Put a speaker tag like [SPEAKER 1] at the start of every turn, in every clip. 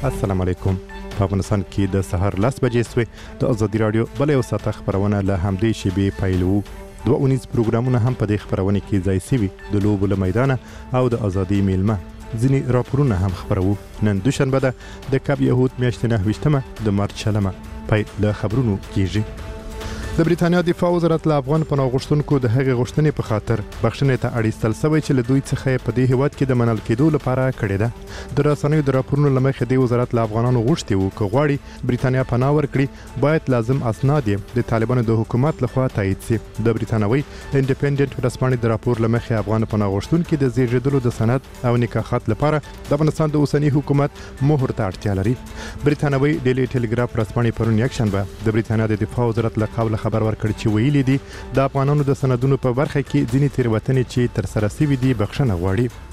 [SPEAKER 1] السلام علیکم. په افغانستان کې د سحر 10 بجې سوې د ازادي رادیو بل یو ساعت خبرونه له همدې شیبې پیلو. 2 پروګرامونه هم په دې خبرونه کې ځای سوي د لوبو له میدان او د ازادي میلمه. ځینی راپورونه هم خبرو. نن دوشنبه ده د کاب یهود میاشتې 9 د مارچ شلمه پای له خبرونو کیږي. د بریتانیا دفاع وزارت له افغان پناه غوښتونکو د هغې غوښتنې په خاطر بخښنې ته اړیستل شوی چې له دوی څخه په دې هیواد کې د منل کېدو لپاره کړې ده. د رسنیو د راپورونو له مخې د وزارت له افغانانو غوښتي وو چې غواړي بریتانیا پناه ورکړي باید لازم اسناد د طالبانو د حکومت لخوا تایید شي. د بریتانوي انډیپندنت ورځپاڼې د راپور له مخې افغان پناه غوښتونکو د زیږیدلو د سند او نکاحات لپاره د افغانستان د اوسنی حکومت مهر ته اړتیا لري. بریتانوي ډیلی ټلګراف ورځپاڼې پرون یکشنبه د بریتانیا د دفاع وزارت له قبل خبر ورکړ چې ویلي دي د افغانانو د سندونو په برخه کې ځینې تیروتنې چې تر سره شوي دي بخښنه غواړي.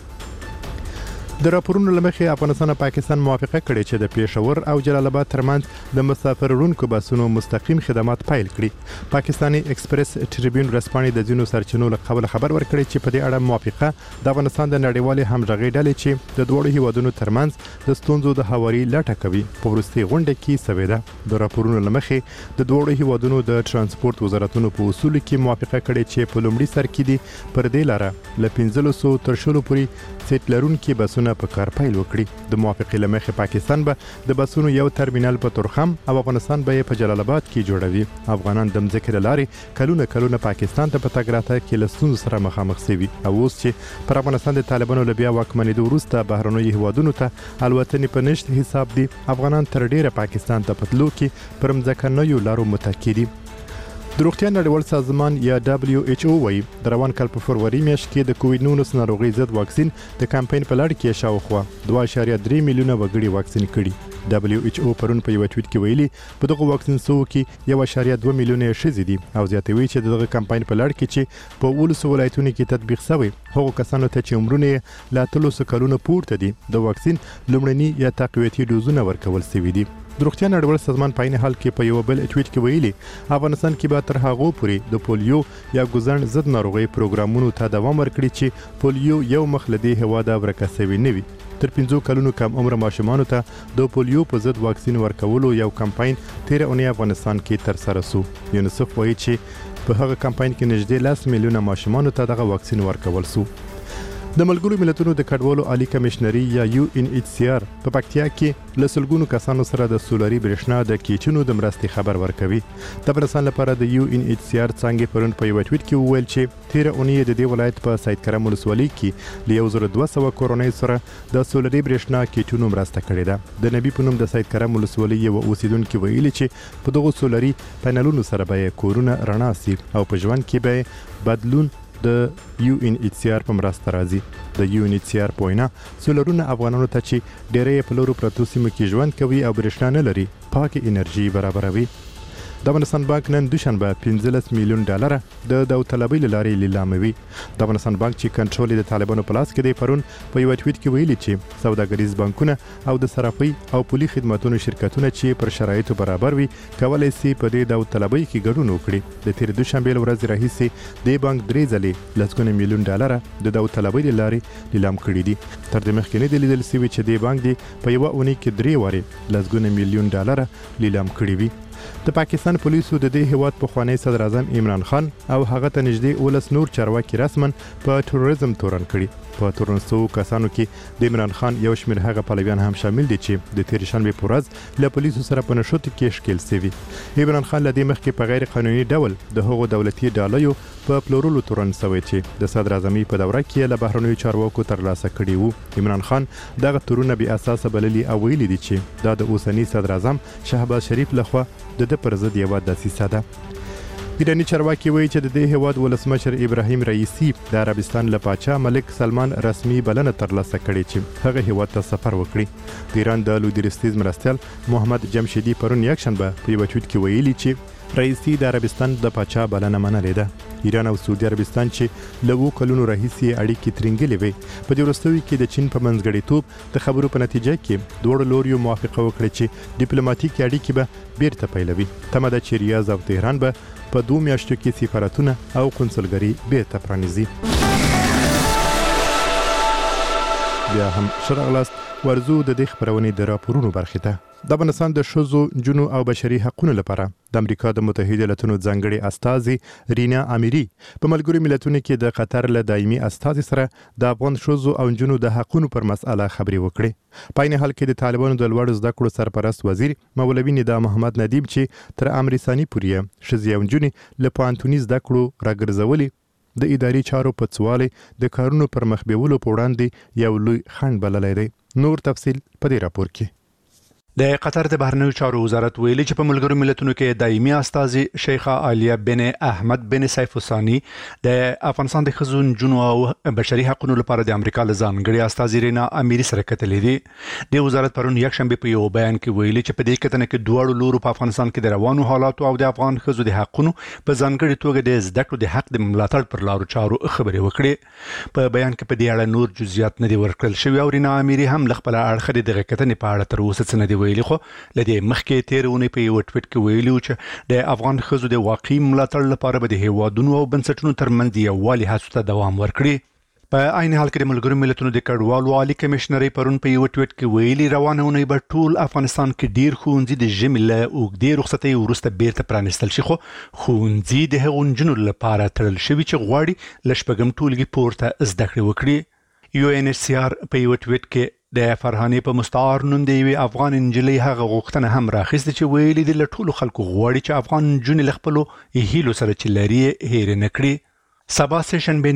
[SPEAKER 1] د راپورونو لمخې افغانستان او پاکستان موافقه کړې چې د پېښور او جلال آباد ترمنځ د مسافر وړونکو بسونو مستقیم خدمات پیل کړي. پاکستاني ایکسپریس ټریبیون ورځپاڼې د ځینو سرچینو له قبل خبر ورکړي چې په دې اړه موافقه د افغانستان د نړیوالې همغږۍ ډلې چې د دوه هیوادونو ترمنځ د ستونزو د هواري لټه کوي په وروستي غونډه کې شوې ده. د راپورونو لمخې د دوه هیوادونو د ترانسپورت وزارتونو په اصولو کې موافقه کړې چې په لومړي سر کې دي پر دې لاره له 1500 تر 100 پورې سیټ لرونکي بسونه په کار پیل وکړي. د موافقې لمخې پاکستان به د بسونو یو ترمینل په تورخم او افغانستان به په جلال آباد کې جوړوي. افغانان د مځکې لارې کلونه پاکستان ته په تګ راتګ کې له ستونزو سره مخامخ شوي او اوس چې پر افغانستان د طالبانو له بیا واکمنېدو وروسته بهرنیو هیوادونو ته الوتنې په نشت حساب دي افغانان تر ډیره پاکستان ته په تلو کې پر مځکنیو لارو متکی دي. د روغتیا نړیوال سازمان یا WHO وايي د روان کال په فروری میاشت کې د کووډ 19 ناروغي ضد واکسین د کمپاین په لړ کې شاوخوا 2.3 میلیونه وګړي واکسین کړي. WHO پرون په یو ټویټ کې ویلي په دغه واکسین سو کې 1.2 میلیونه ښځې دي او زیاتوي چې دغه کمپاین په لړ کې چې په 18 ولایتونو کې تطبیق شوی هغو کسانو ته چې عمرونه لا 300 کلونو پورته دي د واکسین لومړني یا تقویتي ډوزونه ورکول شوي دي. د روغتیا نړیوال سازمان په عین حال کې په یو بل ټویټ کې ویلي افغانستان کې به تر هغه پورې د پولیو یا ګوزن ضد ناروغي پروګرامونو ته دوام ورکړي چې پولیو یو مخلدي هواده ورکه شوی نه وي. تر 15 کلونو کم عمر ماشومانو ته د پولیو په ضد واکسین ورکولو یو کمپاین تیر اونۍ افغانستان کې تر سره شو. یونیسف وایي چې په هغه کمپاین کې نږدې 10 میلیونه ماشومانو ته دغه واکسین ورکول شو. د ملګرو ملتونو د کډوالو عالی کمشنري یا UNHCR په پکتیا کې له سلګونو کسانو سره د سولري برېښنا د کیچونو د مرستې خبر ورکوي. د افغانستان لپاره د UNHCR څنګه پرون په یو ټویټ کې وویل چې تیر اونۍ د دې ولایت په سید کرم ولسوالۍ کې له 1200 کورونۍ سره د سولري برېښنا کیچونو مرسته کړې ده. د نبی په نوم د سید کرم ولسوالۍ یو اوسیدونکو ویلي چې په دغه سولري پینلونو سره به کورونه رڼا سي او په ژوند کې به بدلون د UNHCR په مرسته راځي. د UNHCR په وینا سولرونه افغانانو ته چې ډېرې په لورو پرتو سیمو کې ژوند کوي او برېښنا نه لري پاکه انرژي برابروي. د افغانستان بانک نن دوشنبه 15 میلیون ډالر د داوطلبۍ لارې لیلاموي. د افغانستان بانک چې کنټرول د طالبانو په لاس کې دی پرون په یو ټویټ کې ویلي چې سوداګریز بانکونه او د صرافۍ او پولي خدماتو شرکتونه چې پر شرایطو برابر وي کولای شي په دې داوطلبۍ کې ګډون وکړي. د تیر دوشنبه ورځ راهیسې د بانک 3 ځلې لسګونه میلیون ډالر د داوطلبۍ لارې لیلام کړي دي. تر دې مخکې نه دی لیدل شوی چې د بانک دی په یو اونۍ کې 3 واري لسګونه میلیون ډالر لیلام کړي وي. د پاکستان پولیسو د دې هیواد پخوانی صدر اعظم عمران خان او هغه ته نږدې 19 نور چارواکي رسمن په تروریزم تورن کړي. په تورنستو کسانو کې د عمران خان یو شمېر هغه پلویان هم شامل دي چې د تیر شنبه په ورځ له پولیسو سره په نشوت کې ښکیل شوي. عمران خان له دې مخکې په غیر قانوني ډول د هغو دولتي ډالیو په پلورلو تورن شوی چې د صدر اعظمي په دوره کې له بهرنیو چارواکو ترلاسه کړي وو. عمران خان دغه تورونه بې اساسه بللي او ویلي دي چې دا د اوسنی صدر اعظم شهباز شریف لخوا د پر ضد یو دسیسه ده. ایرانی چارواکي وایي چې د دې هیواد ولسمشر ابراهیم رئیسی د عربستان له پاچا ملک سلمان رسمي بلنه ترلاسه کړې چې هغه هیواد ته سفر وکړي. د ایران د لویدرستیز مرستیال محمد جمشیدی پرون یکشنبه په یو ټویټ کې ویلي چې رئیسی د عربستان د پاچا بلنه منلې ده. ایران او سعودي عربستان چې له 2 کلونو راهیسې اړیکې ترنګلې وي په دې وروستیو کې د چین په منځګړیتوب د خبرو په نتیجه کې دوه لوريو موافقه وکړه چې ډیپلوماټیک اړیکې به بیرته پیلوي. تمه ده چې ریاض او تهران به په 2 میاشتو کې سفارتونه او قونسلګري بیرته پرانیزي. بیا هم شرغلاست ورزو د دې خبرونې د راپورونو برخه ده. د افغانستان د ښځو، نجونو او بشري حقوقو لپاره د امریکا د متحده ایالاتو ځانګړي استازي رینا امیری په ملګرو ملتونو کې د قطر له دایمي استازي سره د افغان ښځو او نجونو د حقوقو پر مسأله خبرې وکړې. په عین حال کې د طالبانو د لوړ زده کړو سرپرست وزیر مولوي ندا محمد ندیم چې تر امر ثاني پورې ښځې او نجونې له پوهنتوني زده کړو راګرځولي د اداري چارو په څوالي د کارونو پر مخ بیولو په وړاندې یو لوی خنډ بللی دی. نور تفصیل په دې راپور کې.
[SPEAKER 2] د قطر د بهرنیو چارو وزارت ویلي چې په ملګرو ملتونو کې دایمي استازي شیخه عالیه بن احمد بن سیف الثانی د افغانستان د ښځو، نجونو او بشري حقوقو لپاره د امریکا له ځانګړي استازي رینا امیری سره کتلې دي. د وزارت پرون یکشنبه په یو بیان کې ویلي چې په دې کتنه کې دواړو لورو په افغانستان کې د روانو حالاتو او د افغان ښځو د حقوقو په ځانګړي توګه د زده کړو د حق د ملاتړ پر لارو چارو خبرې وکړې. په بیان کې په دې اړه نور جزئیات نه دي ورکړل شوي او رینا امیری هم خپل اړخ د کتنې په اړه تر اوسه څه نه دی ویلي. خو لدې مخکې تیرونه په یو ټویټ کې ویلي چې د افغان ښځو د واقعي ملاتړ لپاره به د هیوادونو او بنسټونو ترمنځ یووالي هڅو ته دوام ورکړي. په عین حال کې د ملګرو ملتونو د کډوالو عالی کمشنري پرون په یو ټویټ کې ویلي روانه اونۍ به ټول افغانستان کې ډیر ښوونځي د ژمي له اوږدې رخصتۍ وروسته بیرته پرانیستل شي. خو ښوونځي د هغو نجونو لپاره تړل شوي چې غواړي له شپږم ټولګي پورته زده کړې وکړي. UNHCR په یو ټویټ کې د فرهاني په مستعار نوم د یوې افغان نجلۍ هغه غوښتنه هم راخیسته چې ویلي دي له ټولو خلکو غواړي چې افغان نجونې له خپلو هیلو سره چې لري هېر نه کړي. سبا سشنبه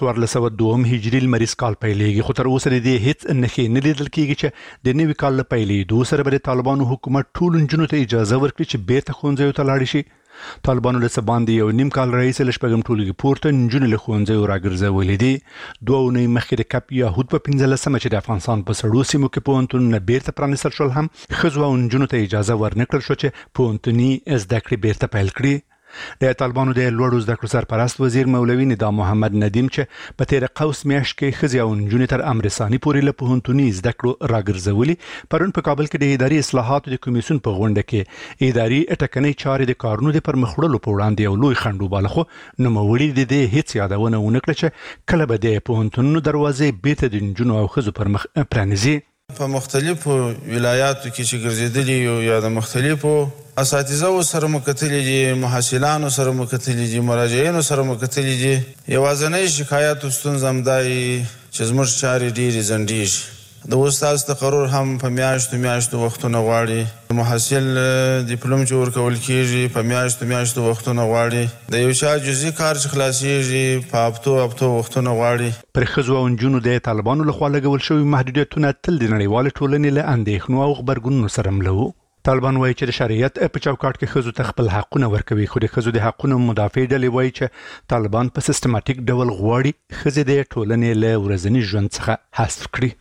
[SPEAKER 2] 1402 هجري لمریز کال پیلېږي، خو تر اوسه د دې هیڅ نښې نه لیدل کېږي چې د نوي کال له پیلېدو سره به د طالبانو حکومت ټولو نجونو ته اجازه ورکړي چې بیرته ښوونځیو ته لاړې شي. طالبانو له څه باندې یو نیم کال راهیسې له شپږم ټولګي پورته نجونې له ښوونځیو راګرځولې دي. 2 اونۍ مخکې د کپ یهود په 15مه چې د افغانستان په سړو سیمو کې پوهنتونونه بیرته پرانیستل شول هم ښځو او نجونو ته اجازه ورنکړل شو چې پوهنتوني زده کړې بیرته پیل کړي. د طالبانو د لوړو زده کړو سرپرست وزیر مولوي ندا محمد ندیم چې په تیر قوس میاشت کې ښځې او نجونې تر امر ثاني پورې له پوهنتوني زده کړو راګرځولي. پرون په کابل کې د اداري اصلاحاتو د کمیسیون په غونډه کې اداري ټکنۍ چارې د کارونو د پرمخ وړلو په وړاندې یو لوی خنډ وباله. خو نوموړي د دې هیڅ یادونه ونه کړه چې کله به د پوهنتونونو دروازې بیرته د نجونو او ښځو پر مخ پرانیزي.
[SPEAKER 3] په مختلفو ولایاتو کې چې ګرځېدلي یا د مختلفو اساتذو سره مکتلي دي، محصلانو سره مکتلي دي، مراجعینو سره مکتلي دي. یوازینۍ شکایت او ستونزه هم دا چې زموږ چارې ډېرې ځنډېږي. د استاد تقرر هم په میاشتو وختونه غواړي. محصل ډیپلوم چې ورکول کېږي په میاشتو وختونه غواړي. د یو چا جزئي کار چې خلاصېږي په هفتو وختونه غواړي.
[SPEAKER 2] پر ښځو او نجونو د طالبانو لخوا لګول شوي محدودیتونه تل د نړیوالې ټولنې له اندېښنو او غبرګونونو سره مله وو. طالبان وایي چې د شریعت په چوکاټ کې ښځو ته خپل حقونه ورکوي، خو د ښځو د حقونو مدافع ډلې وایي چې طالبان په سیستماتیک ډول غواړي ښځې د ټولنې له ورځني ژوند څخه حذف کړي.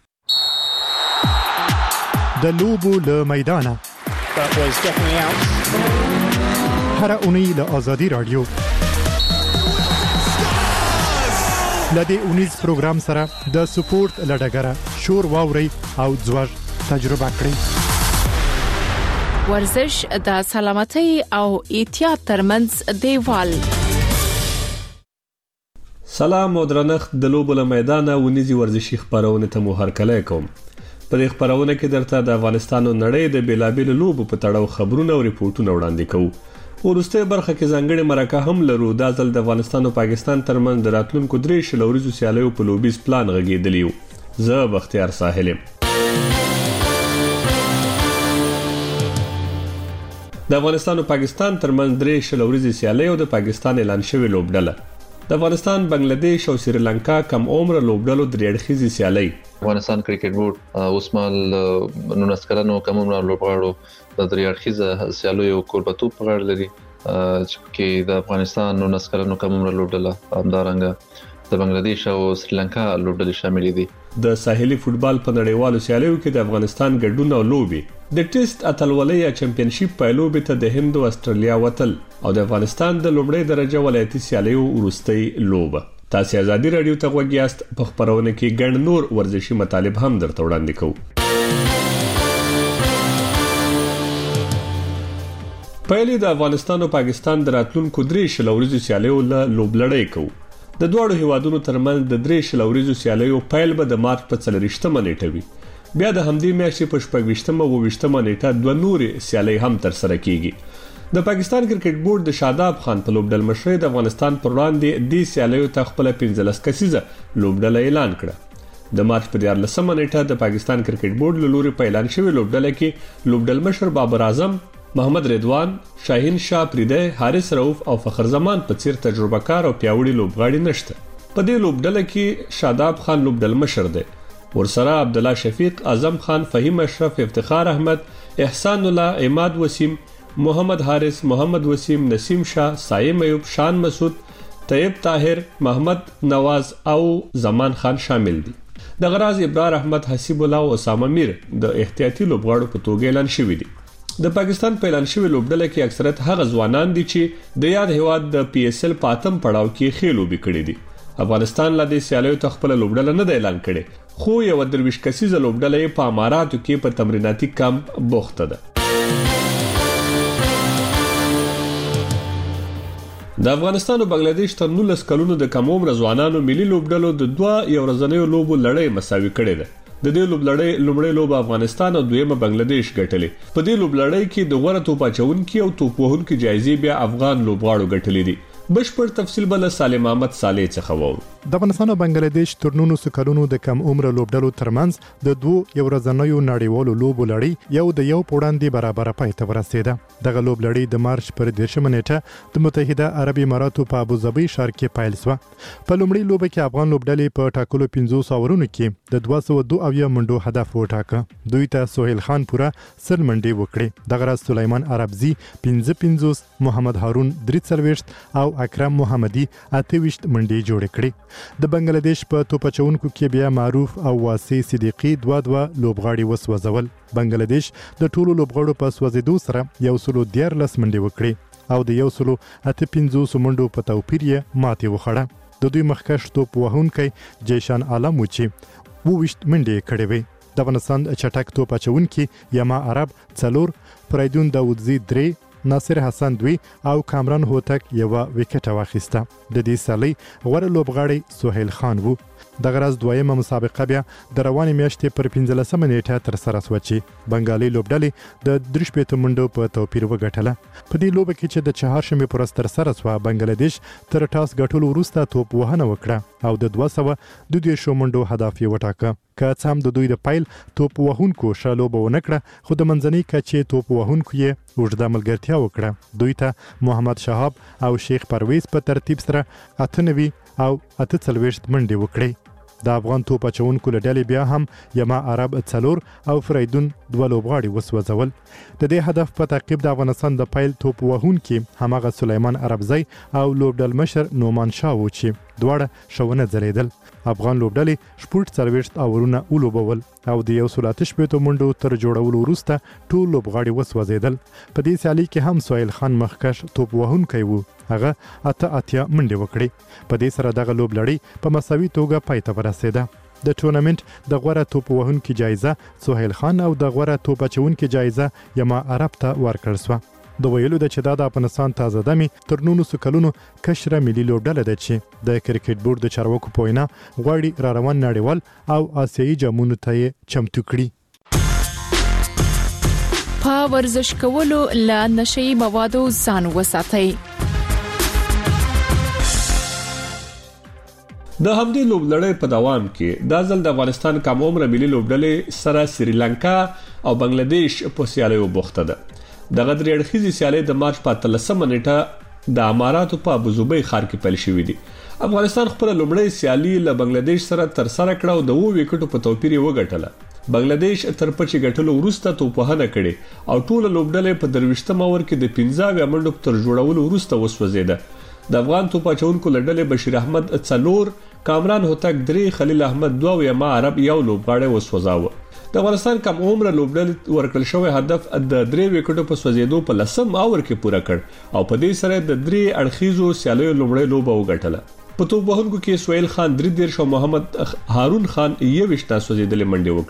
[SPEAKER 1] د لوبو له میدانه هر اونۍ له آزادي رادیو لدې اونیز پروګرام سره د سپورت لډګره شور واوري او ځوږ تجربه کړئ.
[SPEAKER 4] ورزش د سلامتۍ او احتیاط ترمنځ دیوال.
[SPEAKER 5] سلام او درنښت د لوبو له میدانه ونیزي ورزشي خبرونه ته مو هرکلی کوم. په دې خبرونه کې درته د افغانستان او نړۍ د بیلابیلو لوبو په تړاو خبرونه او ریپورتونه وړاندې کوو. ورسته برخه کې ځانګړي مرکه هم لرو. دا ځل د افغانستان او پاکستان ترمنځ د راتلونکو 3 شلوريزو سیالیو په لوبیز پلان غږیدلی و. زه بختیار ساحل. د افغانستان او پاکستان ترمنځ 3 شلوريزي سیالي او د پاکستان اعلان شوی لوبډله. د افغانستان، بنگلاديش او سریلانکا کم عمر لوبډلو درېړخیزي سیالي.
[SPEAKER 6] افغانستان کرکټ بورډ اوسمال 19 کلنو کم عمر لوبغاړو د درېړخیزه سیالیو کوربتوب په غاړه لري چې د افغانستان 19 کلنو کم عمر لوبډله همدارنګه د بنگلاديش او سریلانکا لوبډلې شامل دي. د ساحلي فوتبال په نړیوالو سیالیو کې د افغانستان ګډون او لوبي د ټیسټ اتلولۍ یا چمپیونشپ پایلوبې ته د هند او استرالیا وتل او د افغانستان د لومړۍ درجه ولایتي سیالیو وروستۍ لوبه. تاسو آزادي رادیو ته غوږیاست. په خبرونه کې ګڼ نور ورزشي مطالب هم درته وړاندې کوو. پایلې د افغانستان او پاکستان د راتلونکو 3 شلوريزو سیالیو له لوبلړۍ کوو. د دوه هیوادونو ترمنځ د 3 شلوريزو سیالیو پیل به د مارچ په 4مه نیټه وي.
[SPEAKER 5] بیا د همدې میاشتې په 28مه او 28مه نیټه دوه نورې سیالۍ هم تر سره کیږي د پاکستان کرکټ بورډ د شاداب خان په لوبډل مشرۍ د افغانستان پر وړاندې د سیالیو ته خپل 15 کسیزه لوبډل اعلان کړه د مارچ په 14مه نیټه د پاکستان کرکټ بورډ له لوري په اعلان شوی لوبډل کې لوبډل مشر بابر اعظم محمد رضوان شاهین شاه پریده حارث رؤف او فخر زمان په څیر تجربه کار او پیاوړي لوبغاړي نشته په دې لوبډل کې شاداب خان لوبډل مشر دی ورسره عبد الله شفیق اعظم خان فهیم اشرف افتخار احمد احسان الله عماد وسیم محمد حارث محمد وسیم نسیم شاه سایم ایوب شان مسعود طیب طاهر محمد نواز او زمان خان شامل دي د غراز ابرار احمد حسیب الله او اسامه میر د احتیاطي لوبغاړو په توګه اعلان شوی دي د پاکستان په اعلان شوی لوبډله کې اکثریت هغه ځوانان دي چې د یاد هیواد د پی ایس ال پاتم پړاو کې خېلو بکړي دي افغانستان لا د سیالیو تخپل لوبډله نه اعلان کړي خو یو درویش کسیزه لوبډله په اماراتو کې په تمریناتي کمپ بوخته ده د افغانستان او بنگلاديش تر 19 کلونو د کم عمر ځوانانو ملي لوبډلو د دوه یو ورځنیو لوبو لړۍ مساوي کړې ده د دې لوبلړۍ لومړی لوب افغانستان او دویمه بنگلاديش ګټلې په دې لوبلړۍ کې د غوړه توپ اچونکو او توپ وهونکو جایزې بیا افغان لوبغاړو ګټلې دي بشپړ تفصیل بل سالم احمد صالح څخه وو
[SPEAKER 1] د افغانستان او بنگلاديش تر 19 کلونو د کم عمر لوبډلو ترمنځ د دوه یو ورځنیو نړیوالو لوبو لړۍ یو د یو پوړاندې برابر پای ته ورسېده دغه لوبلړۍ د مارچ پر 10مه نیټه د متحده عربي اماراتو په ابوظبي ښار کې پیل شوه په لومړي لوب کې افغان لوبډلې په ټاکلو 500 اورونو کې د 202 منډو هدف وټاکه دوی ته سهیل خان پورا سل منډې وکړې دغه راز سليمان عربزي 55 محمد هارون 43 او اکرم محمدي 28 منډې جوړې کړې د بنگلاديش په توپچونکو کې بیا معروف او واسی صدیقي دوه لوبغاړي وسوځول بنگلاديش د ټولو لوبغاړو په سوځیدو سره 114 منډې وکړې او د 115 منډو په توپیر یې ماتې وخوړه د دوی مخکښ توپ وهونکی جیشان عالم و چې 20 منډې کړې وې د افغانستان چټک توپ اچونکي یما عرب 4 فریدون داودزی 3 ناصر حسن 2 او کامران هوتک یو وکټ واخیسته د دې سالۍ غوړ لوبغاړی سهیل خان وو د غراز دویمه مسابقه بیا د روانې میاشتې پر 15مه نیټه تر سره شوه چې بنگالي لوبډلې د 3 منډو په توپیر وګټله په دې لوبه کې چې د چهارشنبه پر ورځ تر سره شوه بنگلاديش تر ټاس ګټلو وروسته توپ وهنه وکړه او د 222 منډو هدف یې وټاکه که څه هم د دوی د پایل توپ وهونکو شالو به ونکړه خو د منځنۍ کچې توپ وهونکو یې اوږده ملګرتیا وکړه دوی ته محمد شهاب او شیخ پرویز په ترتیب سره 98 او 48 منډې وکړې د افغان توپ اچونکو لډلې بیا هم یما عرب 4 او فریدون 2 لوبغاړي وسوځول د دې هدف په تعقیب د افغانستان د پایل توپ وهونکي همغه سليمان عربزی او لوبډل مشر نومان شاه و چې دواړه شونه ځلیدل افغان لوبډلې شپږ 40 اورونه ولوبول او د 118 منډو تر جوړولو وروسته ټول لوبغاړي وسوځیدل په دې سیالي کې هم سهیل خان مخکښ توپ وهونکی و هغه اته منډې وکړې په دې سره دغه لوبلړۍ په مساوي توګه پای ته ورسېده د ټورنمنت د غوړه توپ وهونکي جایزه سهیل خان او د غوړه توپ اچونکي جایزه یما عرب ته ورکړل شوه د ویلو د چې د افغانستان تازه دمي تر 19 کلونو کشره ملي لوبډله ده چې د کرکټ بورډ د چارواکو په وینا غواړي را روان نړیوال او آسیایي جامونو ته چمتو کړي
[SPEAKER 4] په ورزش کولو له نشي موادو ځان وساتئ
[SPEAKER 5] د همدې لوبلړۍ په دوام کې د ځل د افغانستان کم عمر ملي لوبډلې سره سریلانکا او بنگلاديش په سیالیو بوخته ده دغه درې اړخیزې سیالۍ د مارچ په 13مه نیټه د اماراتو په ابوظبي ښار کې پیل شوې دي افغانستان خپل لومړی سیالي له بنگلاديش سره تر سره کړه او د 2 وکټو په توپیر یې وګټله بنگلاديش تر پچې ګټلو وروسته توپوهنه کړې او ټول لوبډلې په 23 اور کې د 15 منډو تر جوړولو وروسته وسوځیده د افغان توپ اچونکو لړلې بشیر احمد 4 کامران هوتک 3 خلیل احمد 2 او یما عرب یو لوبغاړی وسوځاوه د افغانستان کم عمر لوبډلې ورکړل شوی هدف د 3 وکټو په سوځیدو په 10 اور کې پوره کړ او په دې سره د 3 اړخیزو سیالیو لومړی لوبه وګټله په توپ وهونکو کې سهیل خان 3 او محمد هارون خان 21 سوځیدلې منډې وکړې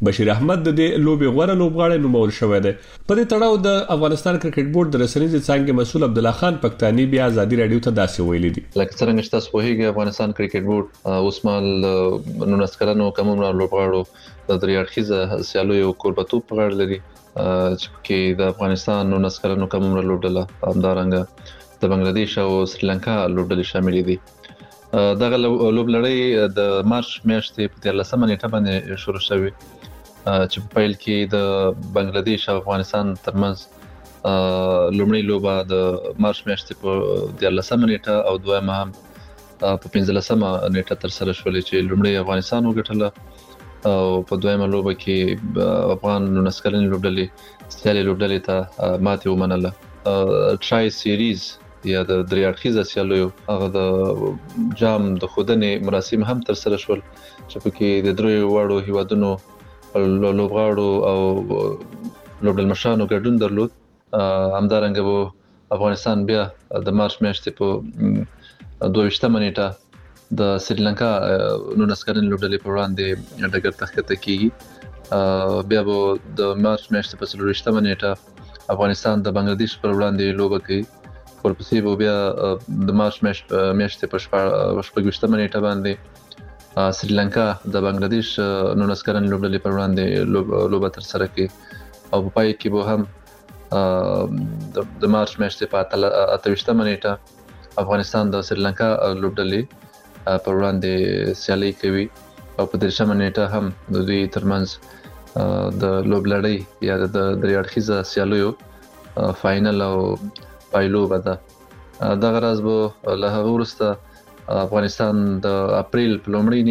[SPEAKER 5] بشیر احمد د دې لوبي غوړه لوبغاړی نومول شوی دی. په دې تړاو د افغانستان کرکټ بورډ د رسنیز څنګه مسول عبد الله خان پښتاني بیا ازادي رادیو ته داسې ویلي دي.
[SPEAKER 6] لکه څنګه چې تاسو وایي افغانستان کرکټ بورډ اوسمال 19 کلنو کوم لوبغاړو د دریاړخیزه سیالیو کوربتوب په غاړه لري چې د افغانستان 19 کلنو کوم لوبډله همدارنګه د بنگلاديش او سریلانکا لوبډلې شاملې دي. دغه لوبلړۍ د مارچ میاشتې په 13 نیټه باندې شروع شوه چې په پیل کې د بنگلاديش او افغانستان ترمنځ لومړی لوبه د مارچ میاشتې په 13 نیټه او دویمه هم په 15 نیټه تر سره شولې چې لومړی افغانستان وګټله او په دویمه لوبه کې افغان 19 کلن لوبډلې سیالي لوبډلې ته ماتې ومنله. ټرای سیریز یا د دریاړخیزه سیالیو هغه د جام د خودنې مراسم هم تر سره شول چې په کې د درې وړو هیوادونو لوبغاړو او لوبډلمشانو ګډون درلود. همدارنګه وو افغانستان بیا د مارچ میاشتې په 22 نیټه د سریلانکا 19 کلن لوبډلې په وړاندې ډګر ته ښکته کیږي. بیا به د مارچ میاشتې په 23 نیټه افغانستان د بنگلاديش پر وړاندې لوبه کوي. ورپسې به بیا د مارچ میاشتې په 28 نیټه باندې سریلانکا د بنگلاديش 19 کلن لوبډلې پر وړاندې لوبه تر سره کوي او په پای کې به هم د مارچ میاشتې په 28 نیټه افغانستان د سریلانکا لوبډلې پر وړاندې سیالي کوي او په 13 نیټه هم د دوی ترمنځ د لوبلړۍ یا د دریاړخیزه سیالیو فائنل او پایلو بده. دغه راز به له هغه وروسته افغانستان د اپریل په لومړۍ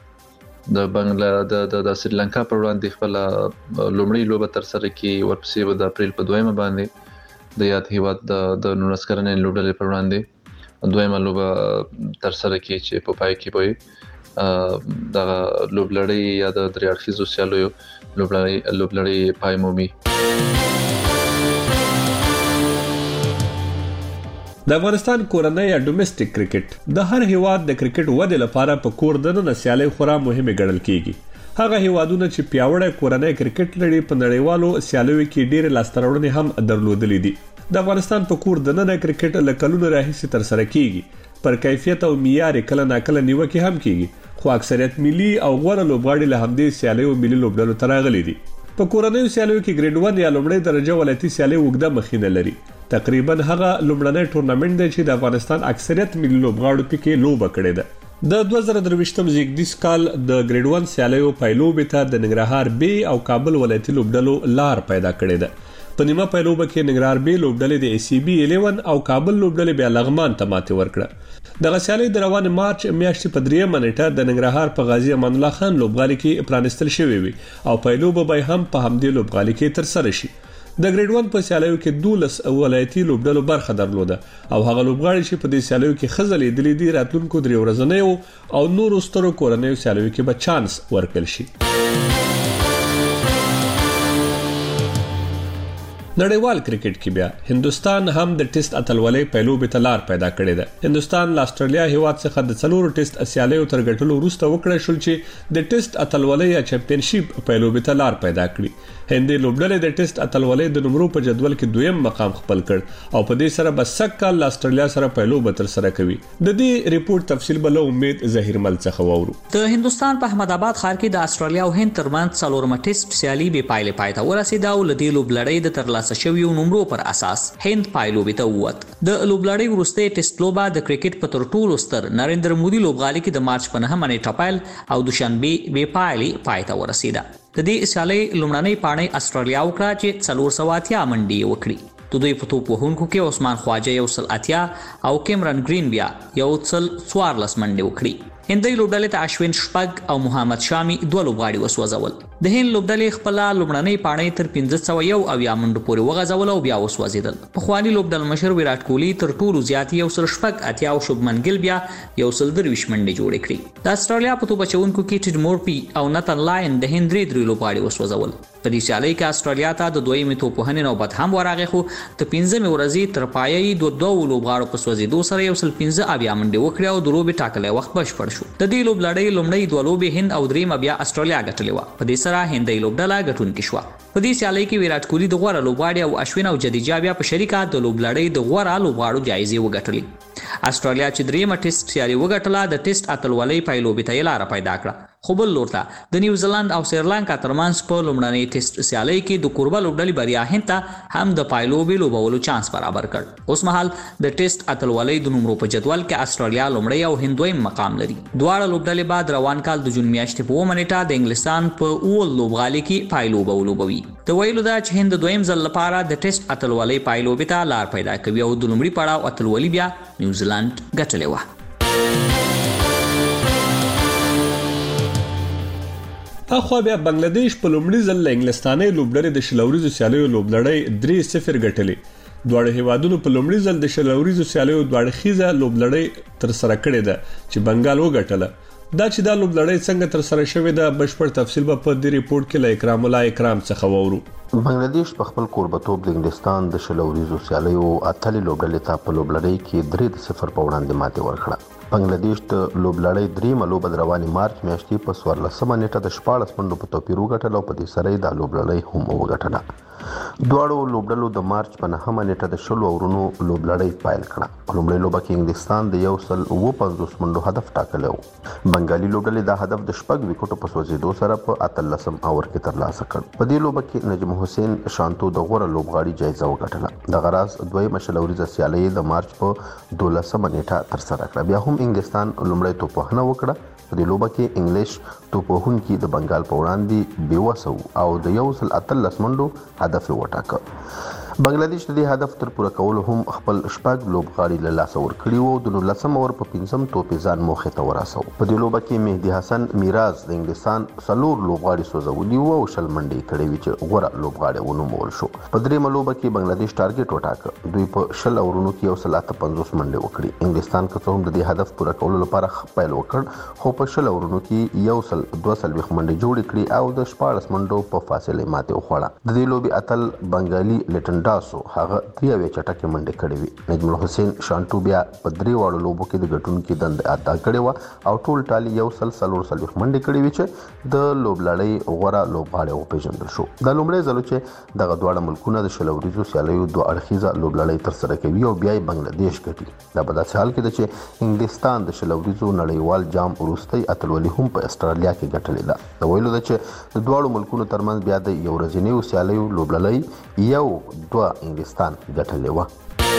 [SPEAKER 6] نیټه د سریلانکا پر وړاندې خپل لومړی لوبه تر سره کوي. ورپسې به د اپریل په دویمه باندې د یاد هیواد د 19 کلنې لوبډلې پر وړاندې دویمه لوبه تر سره کوي چې په پای کې به د لوبلړۍ یا د دریاړخیزو سیالیو لوبلړۍ پای مومي.
[SPEAKER 5] د افغانستان کورنۍ یا ډومېسټک کرکټ د هر هیواد د کرکټ ودې لپاره په کور دننه سیالي خورا مهمه ګڼل کیږي. هغه هیوادونه چې پیاوړی کورنۍ کرکټ لري په نړیوالو سیالیو کې ډېر لاستهراوړنې هم درلودلې دي. د افغانستان په کور دننه کرکټ له کلونو راهیسې تر سره کیږي. پر کیفیت او معیار کله ناکله نیوکه هم کیږي خو اکثریت ملي او غوړه لوبغاړي له همدې سیالیو ملي لوبډلو ته راغلي دي. په کورنۍ سیالیو کې ګریډ 1 یا لومړی درجه ولایتي سیالي وګړه مخینه لري. تقریبا هغه لومړنی ټورنمنت دی چې د افغانستان اکثریت ملي لوبغاړو پکې لوبه کړې ده. د 2023م زیږدیز کال د ګریډ 1 سیالیو پایلوبې ته د ننګرهار بي او کابل ولایتي لوبډلو لار پیدا کړې ده. په نیمه پایلوبه کې ننګرهار بي لوبډلې د ای سی بي 11 او کابل لوبډلې بیا لغمان ته ماتې ورکړه. د سیالي د روان مارچ میاشتې په 3 نیټه د ننګرهار په غازی امان الله خان لوبغالي کې پرانستل شوی وي او پایلوبه به هم په همدې لوبغالي کې تر سره شي. د ګریډ 1 په سیالیو کې 12 ولایتي لوبډلو برخه درلوده او هغه لوبغاړي چې په دې سیالیو کې خزلې دلې دي راتلونکو 3 ورځې او نور سترو کورنۍ سیالیو کې به چانس ورکړل شي. نړیوال کرکټ کې بیا هندستان هم د ټیسټ اتلولۍ پهلوبې ته لار پیدا کړې ده. هندستان له استرالیا هیواد څخه د 4 ټیسټ سیالیو تر ګټلو وروسته وکړل شول چې د ټیسټ اتلولۍ یا چمپیونشپ پهلوبې ته لار پیدا کړي. هندي لوبډلې د ټیسټ اتلولۍ د نمرو په جدول کې دویم مقام خپل کړ او په دې سره بس سکه له استرالیا سره پهلوبه تر سره کوي. د دې ریپورت تفصیل بل امید ظهیر مل څخه وورو.
[SPEAKER 7] د هندستان په احمد آباد ښار کې د استرالیا او هند ترمنځ 4 ټیسټ سیالي به پایله پاتې ورسېده او د دې لوبلړۍ د ترلاسه شویو نمرو پر اساس هند پایلوبې ته ووت. د لوبلړۍ وروسته ټیسټ لوبه د کرکټ په تر ټولو ستر نریندر مودي لوبغالي کې د مارچ په 9 نیټه پیل او دوشنبه به پایلې پاتې ورسېده. د دې سیالۍ لومړنۍ پاڼې استرالیا وکړه چې 480 منډې وکړي. د دوی په توپ وهونکو کې عثمان خواجه 180 او کیمرن گرین بیا 144 منډې وکړي. هندي لوبډلې ته اشوین شپږ او محمد شامي 2 لوبغاړي وسوځول. د هند لوبډلې خپل لومړنۍ پاڼې تر 1501 او یا منډو پورې وغځول او بیا وسوځیدل. په خواني لوبډل مشر ویرات کوهلی تر ټولو زیات 180 او شوبمن ګیل بیا 123 منډې جوړې کړې. د استرالیا په توپ چونکو کې ټیډ مورپی او نتن لاین د هند 3 لوبغاړي وسوځول. په دې سیالۍ کې استرالیا ته د دویمې توپوهنې نوبت هم ورغی خو د 15 ورځې تر پایې د 2 لوبغاړو په سوځېدو سره 115 بیا منډې وکړې او د لوبې ټاکلې وخت بشپړ شو. د دې لوبلړۍ لومړۍ 2 لوبې هند او درېمه بیا استرالیا ګټلې و. په دې سره هندۍ لوبډله ګټونکې شوه. په دې سیالۍ کې ویرات کوهلی د غوره لوبغاړي او اشوین او جدیجا بیا په شریکه د لوبلړۍ د غوره لوبغاړو جایزې وګټلې. استرالیا چې دریمه ټیسټ سیالي وګټله د ټیسټ اتلولۍ پایلوبې ته یې لاره پیدا کړه. خو بل لور ته د نیوزیلند او سریلانکا ترمنځ په لومړنۍ ټیسټ سیالۍ کې د کوربه لوبډلې بریا هند ته هم د پایلوبې لوبولو چانس برابر کړ. اوس مهال د ټیسټ اتلولۍ د نمرو په جدول کې استرالیا لومړی او هند دویم مقام لري. دواړه لوبډلې بعد روان کال د جون میاشتې په 9 نیټه د انګلستان په اول لوبغالي کې پایلوبه ولوبوي. د ویلو دا چې هند دویم ځل لپاره د ټیسټ اتلولۍ پایلوبې ته لار پیدا کوي او د لومړي پړاو اتلولي بیا نیوزیلند ګټلې وه.
[SPEAKER 5] اخوا بیا بنگلاديش په لومړي ځل له انګلستاني لوبډلې د شلوريزو سیالیو لوبلړۍ 3-0 ګټلې. دواړه هیوادونو په لومړي ځل د شلوريزو سیالیو دواړه خيزه لوبلړۍ تر سره کړې ده چې بنگال وګټله. دا چې دا لوبلړۍ څنګه تر سره شوې ده بشپړ تفصیل په دې ریپورت کې له اکرام الله اکرام څخه وورو.
[SPEAKER 8] بنگلاديش په خپل کوربتوب د انګلستان د شلوريزو سیالیو اتلې لوبډلې ته په لوبلړۍ کې 3-0 په وړاندې ماتې ورکړه. بنگلاديش د لوبلړۍ دریمه لوبه د رواني مارچ میاشتې په 14 نیټه د 14 منډو په توپیر وګټله او په دې سره د لوبلړۍ هم وګټله. دواړو لوبډلو د مارچ په 9 نیټه د 10 اورونو لوبلړۍ پایل کړه. په لومړۍ لوبه کې انګلستان د 150 منډو هدف ټاکلی و. بنگالي لوبډلې دا هدف د 6 وکټو په سوځېدو سره په 18 اور کې ترلاسه کړ. په دې لوبه کې نجم حسین شانتو د غوره لوبغاړي جایزه وګټله. د غراز دویمه شلوریزه سیالۍ د مارچ په 12 نیټه تر سره کړه. بیا هم انګلستان لومړی توپوهنه وکړه. په دې لوبه کې انګلیش توپوهونکي د بنگال په وړاندې بېوسه او د 118 منډو هدف وټاکه. بنگلاديش د دې هدف تر پوره کولو هم خپل شپږ لوبغاړي له لاسه ورکړي وو. د 19 اور په 5 توپې ځان موخې ته ورساو. په دې لوبه کې مهدي حسن میراز د انګلستان 4 لوبغاړي سوځولي وو او شل منډې کړې وې چې غوره لوبغاړي ونومول شو. په دریمه لوبه کې بنگلاديش ټارګټ وټاکه. دوی په شل اورونو کې 150 منډې وکړي. انګلستان که څه هم د دې هدف پوره کولو لپاره پیل وکړ خو په شل اورونو کې 122 منډې جوړې کړې او د 14 منډو په فاصله ماته وخوړه. د دې لوبې اتل بنگالي لټن ډاسو هغه 3 چټکه منډه کړې وي. نجم حسین شانتو بیا په 3 وړو لوبو کې د ګټونکو دند ادا کړې و او ټول ټالي 140 منډه کړې وي چې د لوبلړۍ غوړه لوبغاړي او پیژندل شو. د لومړي ځل چې دغه دواړه ملکونه د شلوريزو سیالیو دوه اړخیزه لوبلړۍ تر سره کوي او بیا بنگلاديش ګټي. دا په داسې حال کې ده چې انګلستان د شلوريزو نړیوال جام وروستي اتلولي هم په استرالیا کې ګټلې ده. دا ویلو ده چې د دواړو ملکونو ترمنځ بیا د یو ورځنیو سیالیو لوبلړۍ یو دوه انګلستان ګټلې و.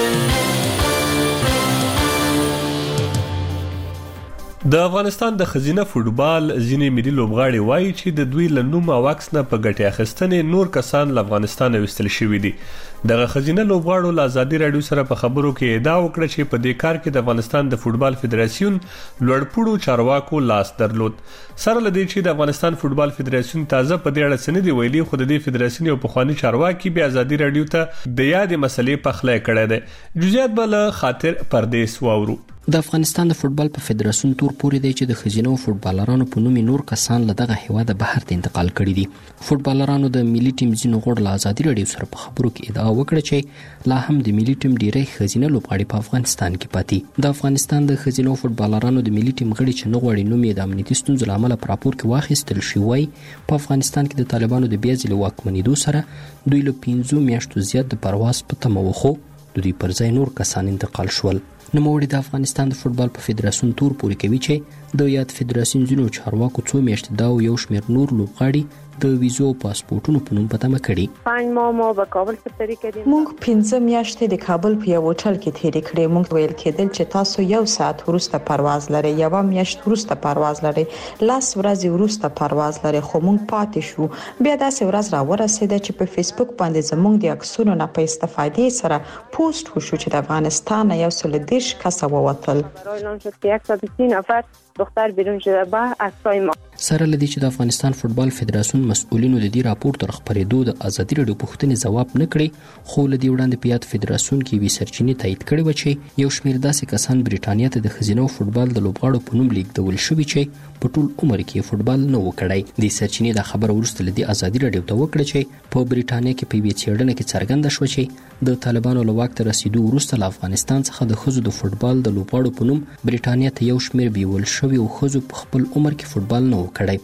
[SPEAKER 5] د افغانستان د خزینه فوتبال ځینې ملي لوبغاړي وایي چې د دوی لنوم او عکس نه په ګټه اخیستنې نور کسان له افغانستان وستل شوی دي. دغه خزینه لوبغاړو له ازادي رادیو سره په خبرو کې ادعا وکړه چې په دې کار کې د افغانستان د فوتبال فدراسیون لوړپوړو چارواکو لاس درلود. سره لدی چې د افغانستان فوتبال فدراسیون تازه په دې اړه سند ویلي خو د دې فدراسیون یو پخوانی چارواکي بیا ازادي رادیو ته د یاد مسلې په خله کړه ده. جزئیات بل خاطر پردیس واورو.
[SPEAKER 9] د افغانستان د فوتبال په فدراسیون تور پورې دی چې د خزینو فوتبالرانو په نوم نور کسان له دغه هیواده بهر ته انتقال کړي دي. فوتبالرانو د ملي ټیم ځینو غړو له ازادي رادیو سره په خبرو کې ادعا وکړه چې لا هم د ملي ټیم ډیری خزینه لوبغاړي په افغانستان کې پاتې. د افغانستان د خزینو فوتبالرانو د ملي ټیم غړي چې نه غواړي نوم یې د امنیتي ستونزو له امله په راپور کې واخیستل شي وای په افغانستان کې د طالبانو د بیا ځلې واکمنېدو سره دوی له 15 میاشتو زیات د پرواز په تمه وخو د دوی پر ځای نور کسان انتقال شول. نوموړي د افغانستان د فوتبال په فدراسیون تور پورې کوي چې د یاد فدراسیون ځینو چارواکو څو میاشتې دا او یو شمېر نور لوبغاړي د ویزو پاسپورتونو په نوم په تمه کړي.
[SPEAKER 10] 5 ماه به کابل په طریقه دي
[SPEAKER 11] موږ 15 میاشتې د کابل په یو هوټل کې تیرې کړې. موږ ویل کېدل چې تاسو یو ساعت وروسته پرواز لرئ، یو میاشت وروسته پرواز لرئ، لاس ورځې وروسته پرواز لرئ، خو موږ پاتې شو. بیا داسې ورځ را ورسېده چې په فیسبوک باندې زموږ د عکسونو نه په استفادې سره پوسټ وشو چې د افغانستان یو څو لدیش کسه ووتل.
[SPEAKER 10] اعلان شد که 130 نفر دختر بیرون شده با عکسای ما.
[SPEAKER 9] سره لدی چې د افغانستان فوتبال فدراسیون مسؤلینو د دې راپور تر خبرېدو د ازادي رادیو پوښتنې ځواب نه کړي خو لدی وړاندې په یاد فدراسیون کې وی سرچینې تایید کړي و چې یو شمېر داسې کسان بریټانیا ته د خزینو فوتبال د لوبغاړو په نوم لیږدول شوي چې په ټول عمر کې فوتبال نه وکړي. د سرچینې د خبر ورسته لدی ازادي رادیو ته وکړه چې په بریټانیا کې په وی چیرډنه کې څرګنده شو چې د طالبانو له واک ته رسیدو وروسته له افغانستان څخه د خزو د فوتبال د لوبغاړو په نوم بریټانیا ته یو شمېر بیول شوی او خزو په خپل عمر کې فوتبال نه وکړي.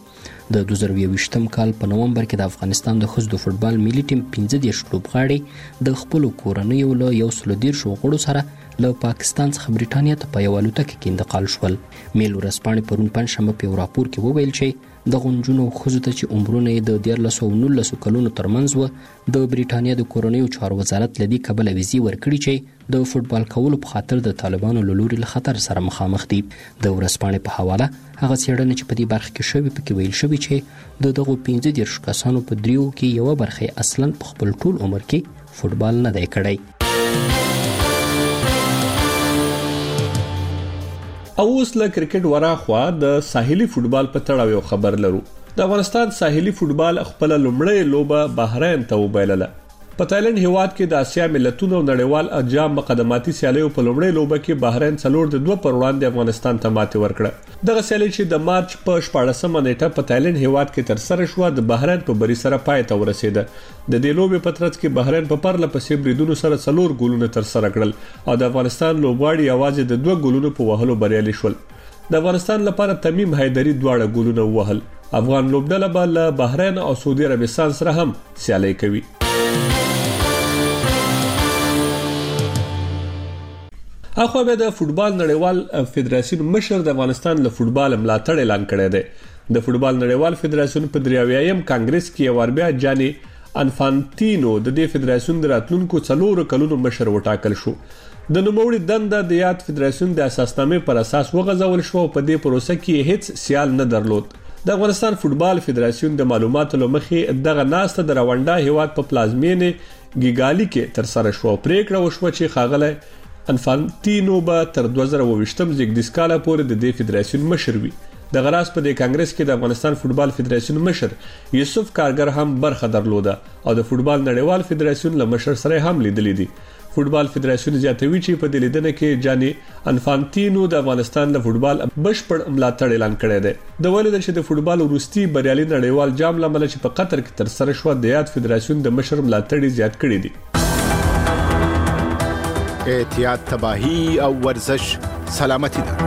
[SPEAKER 9] د 2020م کال په نومبر کې د افغانستان د ښځو د فوټبال ملي ټیم 15 لوبغاړي د خپل کورنیو له 130 غړو سره له پاکستان څخه بریټانیا ته په یو الوتکه کې انتقال شول. میل ورځپاڼې پرون پنځشنبه په یو راپور کې وویل چې د غونجونو ښځو ته چې عمرونه یې د 13 او 19 کلونو ترمنځ و د بریټانیا د کورنیو چارو وزارت لدی کبله ویزې ورکړي چې د فوټبال کولو په خاطر د طالبانو له لوري له خطر سره مخامخ دي. د ورځپاڼې په حواله هغه څېړنې چې په دې برخه کې شوې پکې ویل شوي چې د دغو 15 کسانو په دریو کې یو برخه اصلا په خپل ټول عمر کې فوټبال نه دی کړی.
[SPEAKER 5] او اوس له کرکټ وراخوا د ساحلي فوټبال په تړاو یو خبر لرو. د افغانستان ساحلي فوټبال خپل لومړی لوبه بحرین ته وبایلله. په تایلند هیواد کې د اسیا ملتونو او نړیوال انجام مقدماتي سیالیو په لومړی لوبه کې بحرین 4-2 پر وړاندې افغانستان ته ماتې ورکړه. دغه سیالي چې د مارچ په 14مه نیټه په تایلند هیواد کې تر سره شو د بحرین په بری سره پای ته ورسېده. د دې لوبې په ترڅ کې بحرین په پرله پسې بریدونو سره 4 ګولونه تر سره کړل او د افغانستان لوبغاړي یوازې د 2 ګولونو په وهلو بریالي شول. د افغانستان لپاره تمیم حیدری دواړه ګولونه وهل. افغان لوبډله به له بحرین او سعودي عربستان سره هم سیالي کوي. اخو به د فوټبال نړیوال فدراسیون مشر د افغانستان له فوټبال ملاتړ اعلان کړی دی. د فوټبال نړیوال فدراسیون په 83م کانګرس کې وربیا جاني انفانتینو د دې فدراسیون د راتلونکو 4 کلونو مشر وټاکل شو. د نوموړي دنده د یاد فدراسیون د اساسنامې پر اساس وغځول شو او په دې پروسه کې هیڅ سیال نه درلود. د افغانستان فوټبال فدراسیون د معلوماتو لمخې دغه ناسته د رواندا هیواد په پلازمینې ګیګالي کې تر سره شو. پریکړه وشوه چې ښاغلی انفانتینو به تر 2020م زیږدیز کال پورې د دې فدراسیون مشر وي. د غراس په دې کانګرس کې د افغانستان فوټبال فدراسیون مشر یوسف کارګر هم برخه درلوده او د فوټبال نړیوال فدراسیون له مشر سره هم لیدلې دي. فوټبال فدراسیون زیاتوي چې په دې لیدنه کې جاني انفانتینو د افغانستان له فوټبال بشپړ ملاتړ اعلان کړی دی. د ولید چې د فوټبال وروستي بریالي نړیوال جام لامل چې په قطر کې تر سره شو د یاد فدراسیون د مشر ملاتړ زیات کړی دی.
[SPEAKER 12] احتیاط تباہی او ورزش سلامتی ده.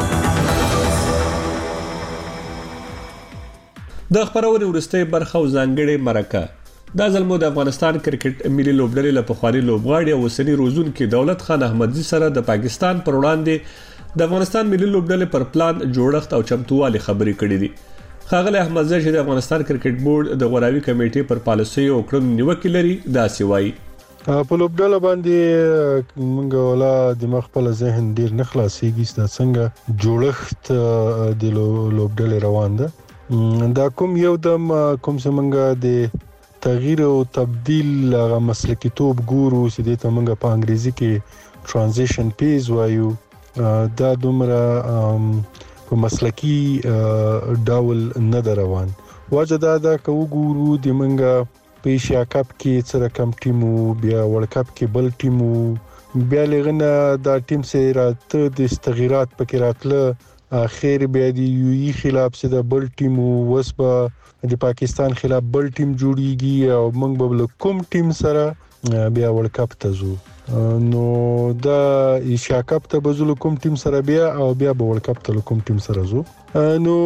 [SPEAKER 5] د خبرونې ورسته برخه او ځانګړې مرکه دا ځل مو د افغانستان کرکټ ملي لوبډلې له پخوانی لوبغاړي او وسنی روزونکو دولت خان احمدزي سره د پاکستان پر وړاندې د افغانستان ملي لوبډلې پر پلان جوړښت او چمتووالي خبرې کړې دي. خاغلی احمدزي چې د افغانستان کرکټ بورډ د غوراوي کمیټې پر پالیسي او کړنو نیوکه لري دا سیوای
[SPEAKER 13] په لوبډله باندې موږ ولا د خپل ذهن ډیر نه خلاصيږي چې څنګه جوړښت د لوبډله روان ده. دا کوم یو دم کوم څنګه د تغییر او تبديل مسلکی توپ ګورو چې د تمنګ په انګریزي کې ترانزیشن پیز وایو. دا دومره په مسلکی ډول نه روان. وجه دا کو ګورو د منګه په ایشیا کپ کې څه رقم ټیمو بیا ورلد کپ کې بل ټیمو بیا لغنه دا ټیم سره راته د تغیرات پکې راتله اخر بیا د یوئی خلاف سره بل ټیمو وسبه د پاکستان خلاف بل ټیم جوړیږي او موږ به کوم ټیم سره بیا ورلد کپ ته ځو. نو دا ایشیا کپ ته بزول کوم ټیم سره بیا او بیا به ورلد کپ ته کوم ټیم سره ځو. نو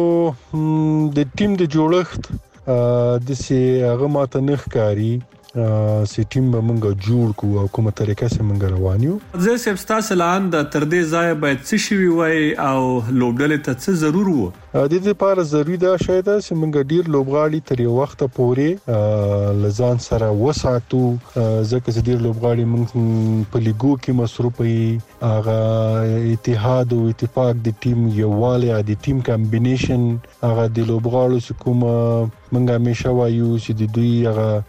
[SPEAKER 13] د ټیم د جوړښت د سي هغه ماته نه ښکاری سی ټیم به موږ جوړ کو او کومه طریقه سره موږ روان یو.
[SPEAKER 5] زه سپستا سلام د تر دې ځای باید څه شي وي او لوبډلې ته څه ضرور وو.
[SPEAKER 13] د دې لپاره ضروری ده شاید چې موږ ډیر لوبغاړي تر یو وخت پورې لزان سره وساتو ځکه چې ډیر لوبغاړي موږ په لیګو کې مصروف وي. هغه اتحاد او اتفاق د ټیم یووالی د ټیم کمبینیشن هغه د لوبغاړو چې کوم موږ همیشه وایو چې د دوی هغه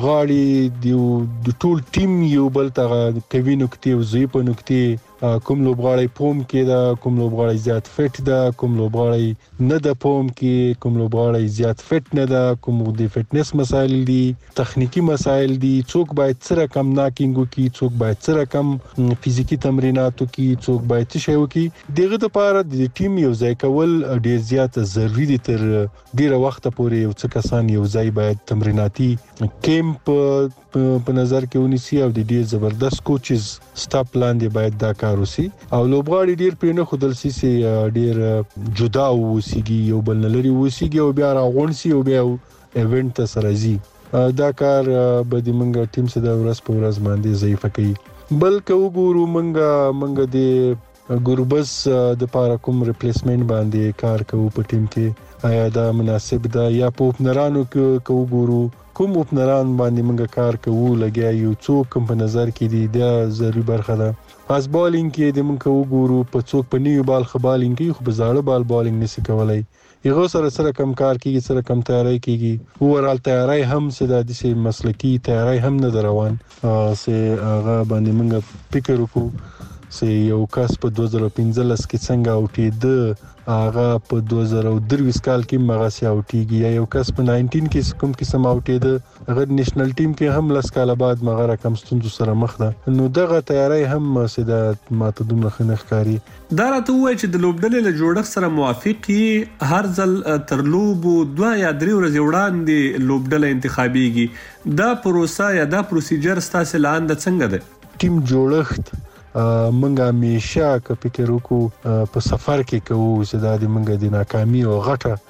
[SPEAKER 13] لوبغاړي د ټول ټیم یو بل ته کوي نکته او زی په نکته کوم لوبغاړي پوم کې دا کوم لوبغاړي زیات فټ دا کوم لوبغاړي نه د پوم کې کوم لوبغاړي زیات فټ نه دا کوم د فټنس مسایل دي تخنیکی مسایل دي څوک باید سره کم ناکینګو کې څوک باید سره کم فزیکی تمریناتو کې څوک باید څه شی وکي. دغه لپاره د ټیم یو ځای کول ډیر زیات ضروری دي. تر ډیره وخت پورې یو څه کسان یو ځای باید تمریناتي کیمپ په نظر کې ونیسي او د ډیر زبردست کوچز سټاپ لاندې باید دا کار وسی او لوبغاړي ډیر پرې نه خدل سي ډیر جدا وسیږي یو بل لري وسیږي او بیا راغونسي او بیا ایونت سره زی دا کار به د منګه ټیم سره د ورځ په ورځ باندې ضعیفه کوي بلکې وګورو منګه د ګوربس د پاره کوم ریپلیسمنت باندې کار کوو په ټیم کې آیا دا مناسب ده یا په اوپنرانو کې وګورو کوم اوپنران باندې موږ کار کوو لګیا یو څوک په نظر کې دي دا ضروري برخه ده پاس بالینګ کې د موږ وګورو په څوک په نیو بال خبالینګ کې خو بزاړه بالینګ نشي کولای یغه سره کم کار کیږي سره کم تیاری کیږي اورال تیاری هم سده د سي مسلکی تیاری هم نه دروان سه هغه باندې موږ فکر وکړو سه یو کس په 2015 کې څنګه اوټي د هغه په 2023 کال کې مغاسي اوټيږي یا یو کس په 19 کې کوم قسم اوټي د هغه نېشنل ټیم کې هم لس کال بعد مغه رقم ستونزو سره مخ ده نو دغه تیاری هم سده ماته دومره خنخکاری
[SPEAKER 5] دا راته وای چې د لوبډلې له جوړښت سره موافقي هر ځل تر لوب 2 یا 3 ورځې وړاندې لوبډله انتخابيږي دا پروسه یا دا پروسیجر ستاسو لاندې څنګه ده
[SPEAKER 13] ټیم جوړښت منګه همیشه که فکر وکړو په سفر کې کوو چې دا د منګه د ناکامي او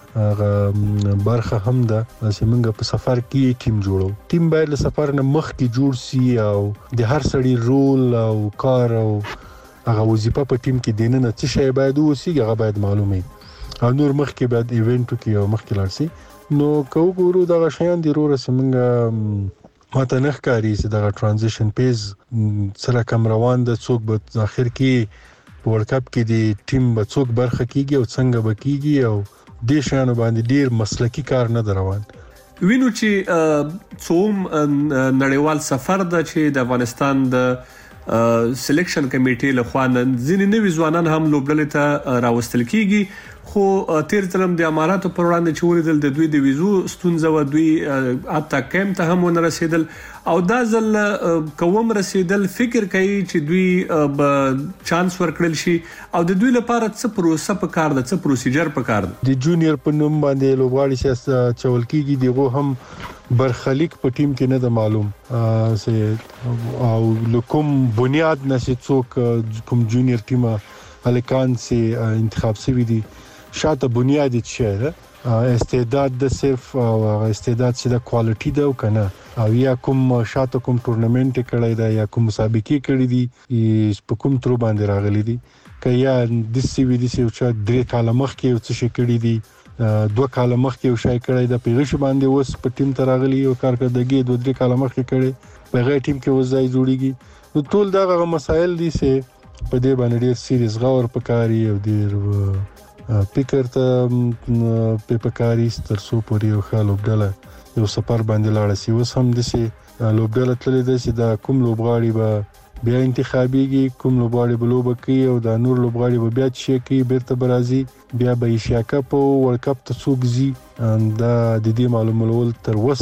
[SPEAKER 13] غټه برخه هم ده چې منګه په سفر کې ټیم جوړو ټیم باید له سفر نه مخکې جوړ سي او د هر سړي رول او کار او هغه وظیفه په ټیم کې دینه څه شی باید وسی هغه باید معلومه او نور مخکې باید ایونت کې او مخکې لارسي نو کو ګورو دا شیان د رور سمنګه ماته نه ښکاري چې دا ترانزیشن پیز سره کم روان د څوک په اخر کې په ورلد کپ کې د ټیم په څوک برخه کیږي او څنګه بکیږي او د شانو باندې ډیر مسلکی کار نه روان
[SPEAKER 5] وینو چې څوم نړیوال سفر د چې د افغانستان د سلیکشن کمیټې له خوا نن ځینې نوي ځوانان هم لوبډلې ته راوستل کیږي خو تیر تلم د اماراتو پر وړاندې چې ولیدل د دوی د ویزو ستونزه و دوی اته کم ته هم ونه رسیدل او دا ځل کوم رسیدل فکر کوي چې دوی به چانس ورکړل شي او د دوی لپاره څه پروسه په کار ده څه پروسیجر په کار ده
[SPEAKER 13] د جونیئر په نوم باندې لوبغاړي چې چول کیږي دیغه هم برخلیک په ټیم کې نه د معلوم سه او لکم بنیاد نشي څوک کوم جونیئر ټیم الکان سي انتخاب سوي دي شاته بنیادی چې ده استعداد د صرف استعداد چې د کوالټي ده او کنه او یا کوم شاته کوم ټورنمنت کړی دا یا کوم مسابقه کړی دي په کوم تر باندې راغلي دي کیا د سی وی دي چې 3 کال مخکې او څه کړی دي 2 کال مخکې او شای کړی د پیغش باندې وس په ټیم ته راغلي او کارکړدګي 2-3 کال مخکې کړی په غیر ټیم کې وځي جوړیږي نو ټول دا مسایل دي چې په دې باندې ډیر سیریز غور پکاري او ډیر فکر ته په پکاري تر څو پورې یو خال لوبډله یو سفر باندې لاړ شي وس هم د سي لوبډله تللی د سي د کوم لوبغاړي به بیا انتخابيږي کوم لوبغاړي به لوب کوي او د نور لوبغاړي به بیا شي کوي بیرته برازي بیا به ایشیا کپ او ورلد کپ ته څوګزي دا د دې معلومول تر وس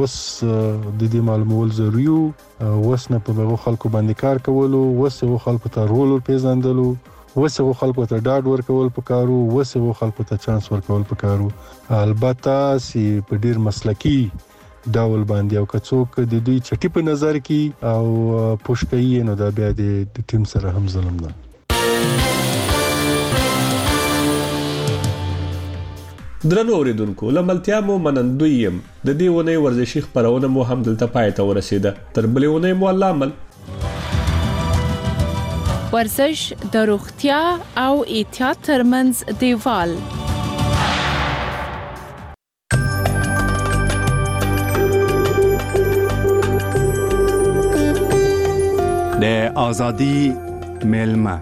[SPEAKER 13] د دې معلومول ضروري وس نه په دغه خلکو باندې کار کولو وس او خلکو ته رول پیژندلو وسه خلکو ته ډاډ ورکول پکارو وسه خلکو ته چانس ورکول پکارو البته سی په ډیر مسلکی ډول باندې او کڅوک د دوی چټي په نظر کې او پوښکې نو دا بیا د ټیم سره هم ظلم ده
[SPEAKER 5] درنو اوریدونکو لملتیا مو منندویم د دې ونې ورزشي خبرونه مو هم دلته پاتې ورسیده تر بلې ونې مو الله عمل
[SPEAKER 4] ورزش د روغتیا او احتیاط ترمنځ دیوال
[SPEAKER 14] د ازادي ملما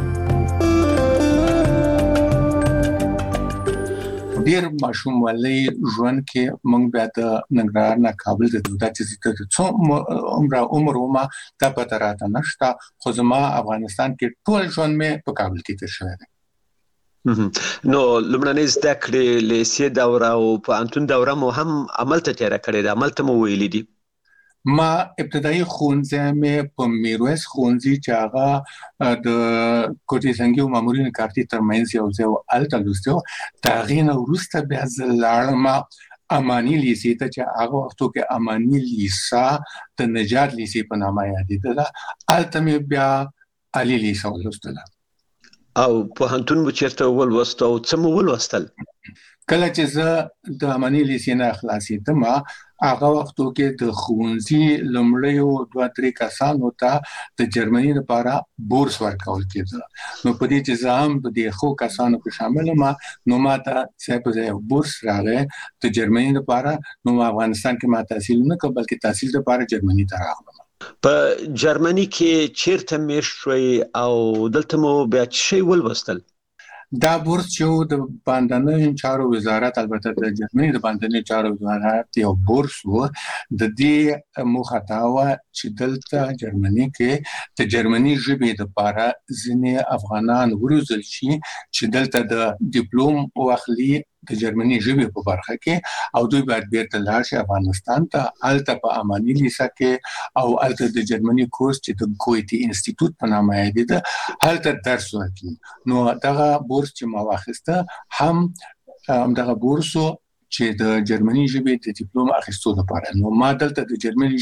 [SPEAKER 15] ډیر ماشوم ولې ژوند کې موږ بیا د ننګرهار نه کابل ته د چې څو عمر ما ته پته راته نشته خو زما افغانستان کې ټول ژوند مې په کابل کې تیر شوی دی
[SPEAKER 16] نو لمړنۍ زده کړې لیسې دوره او پوهنتون دوره مو هم عمل ته تیاره کړې ده عمل ته مو ویلي دي
[SPEAKER 15] ما ابتدایي ښوونځی مې په میرویس ښوونځي چې هغه د کوټې زنګي او مامورین کارتي ترمنځ یو ځای هلته لوستی و د هغې نه وروسته بیا زه لاړم امانی لیسې ته چې هغه وختو کې امانی لیسا د نجات لیسې په نامه یادېدله هلته مې بیا علي لیسا ولوستله
[SPEAKER 16] او په هنتون مو چیرته ولوست او څه مو ولوستل
[SPEAKER 15] کله چې زه د امانی لیسې نه خلاصېدم هغه وختو کې د ښوونځي لومړیو 2-3 کسانو ته د جرمني لپاره بورس ورکول کېده نو په دې چې زه هم د دې ښو کسانو کې شامل یم نو ما ته صاحب زه بورس راغی د جرمني لپاره نو افغانستان کې ما تحصیل نه کړ بلکې تحصیل لپاره جرمني ته راغلم
[SPEAKER 16] په جرمني کې چیرته مېشت شوي او دلته مو بیا څه ولوستل
[SPEAKER 15] دا بورس چې د باندنیو چارو وزارت البته د جرمني د باندنیو چارو وزارت یو بورس و د دې موخه دا و چې دلته جرمني کې د جرمني ژبې لپاره ځینې افغانان وروزل شي چې دلته د ډیپلوم واخلي د جرمني ژبې په برخه کې او دوی باید بیرته لاړ شي افغانستان ته هلته په امانی لیسا کې او هلته د جرمني کورس چې د ګویتي انسټیټیوټ په نامه یادېده هلته درس ورکوي نو دغه بورس چې ما واخیسته هم دغه بورسو چې د جرمني ژبې د ډیپلوم اخیستو لپاره نو ما دلته د جرمني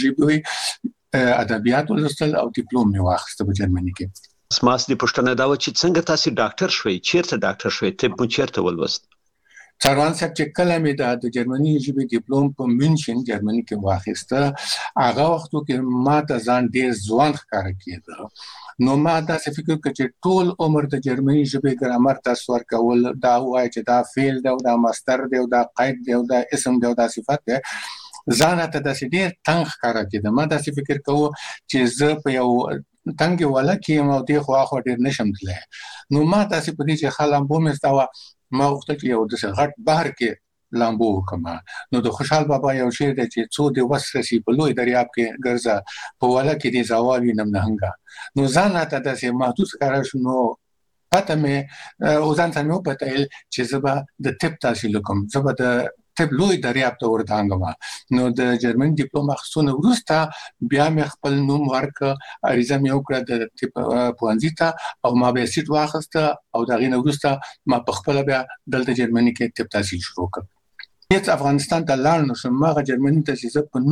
[SPEAKER 15] ژبې ادبیات ولوستل او ډیپلوم مې واخیسته په جرمني کې
[SPEAKER 16] سماس دې پوښتنه دا و چې څنګه تاسو ډاکټر شوي چیرته ډاکټر شوي طب مو چیرته ولوست
[SPEAKER 15] سروان صاحب چې کله مې د جرمني ژبې ډیپلوم په مونشن جرمني کې واخیسته هغه وختو کې ما ته ځان ډېر ځوان ښکاره کېده نو ما داسې فکر وکړ چې ټول عمر د جرمني ژبې ګرامر درس ورکول دا وایي چې دا فعل دی او دا مصدر دی او دا قید دی او دا اسم دی او دا صفت دی ځان ته داسې ډېر تنګ ښکاره کېده ما داسې فکر کوم چې زه په یو تنګې وله کې یم او دې خوا ډېر نشم تللی نو ما داسې په دې چې ښه لامبو مې زده وه ما غوښتل چې یو داسې غټ بحر کې لامبو وکړم نو د خوشحال بابا یو شعر دی چې څو دې وس رسي په لوی دریاب کې ګرځه په وله کې دې زوال وینم نهنګه نو ځان راته داسې محدود ښکاره شو نو پته مې او ځان ته مې وپتېل چې زه به د طب تحصیل وکړم زه به د طب لوی دریاب ته ورتانګم نو د جرمن ډیپلوم اخیستو وروسته بیا مې خپل نوم ورکړ عریضه مې وکړه د طب پوهنځي ته او ما به سیټ واخیسته او د هغې نه وروسته ما په خپله بیا دلته جرمني کې طب تحصیل شروع کړ هیڅ افغانستان ته لاړ نه شم هغه جرمني ته چې زه په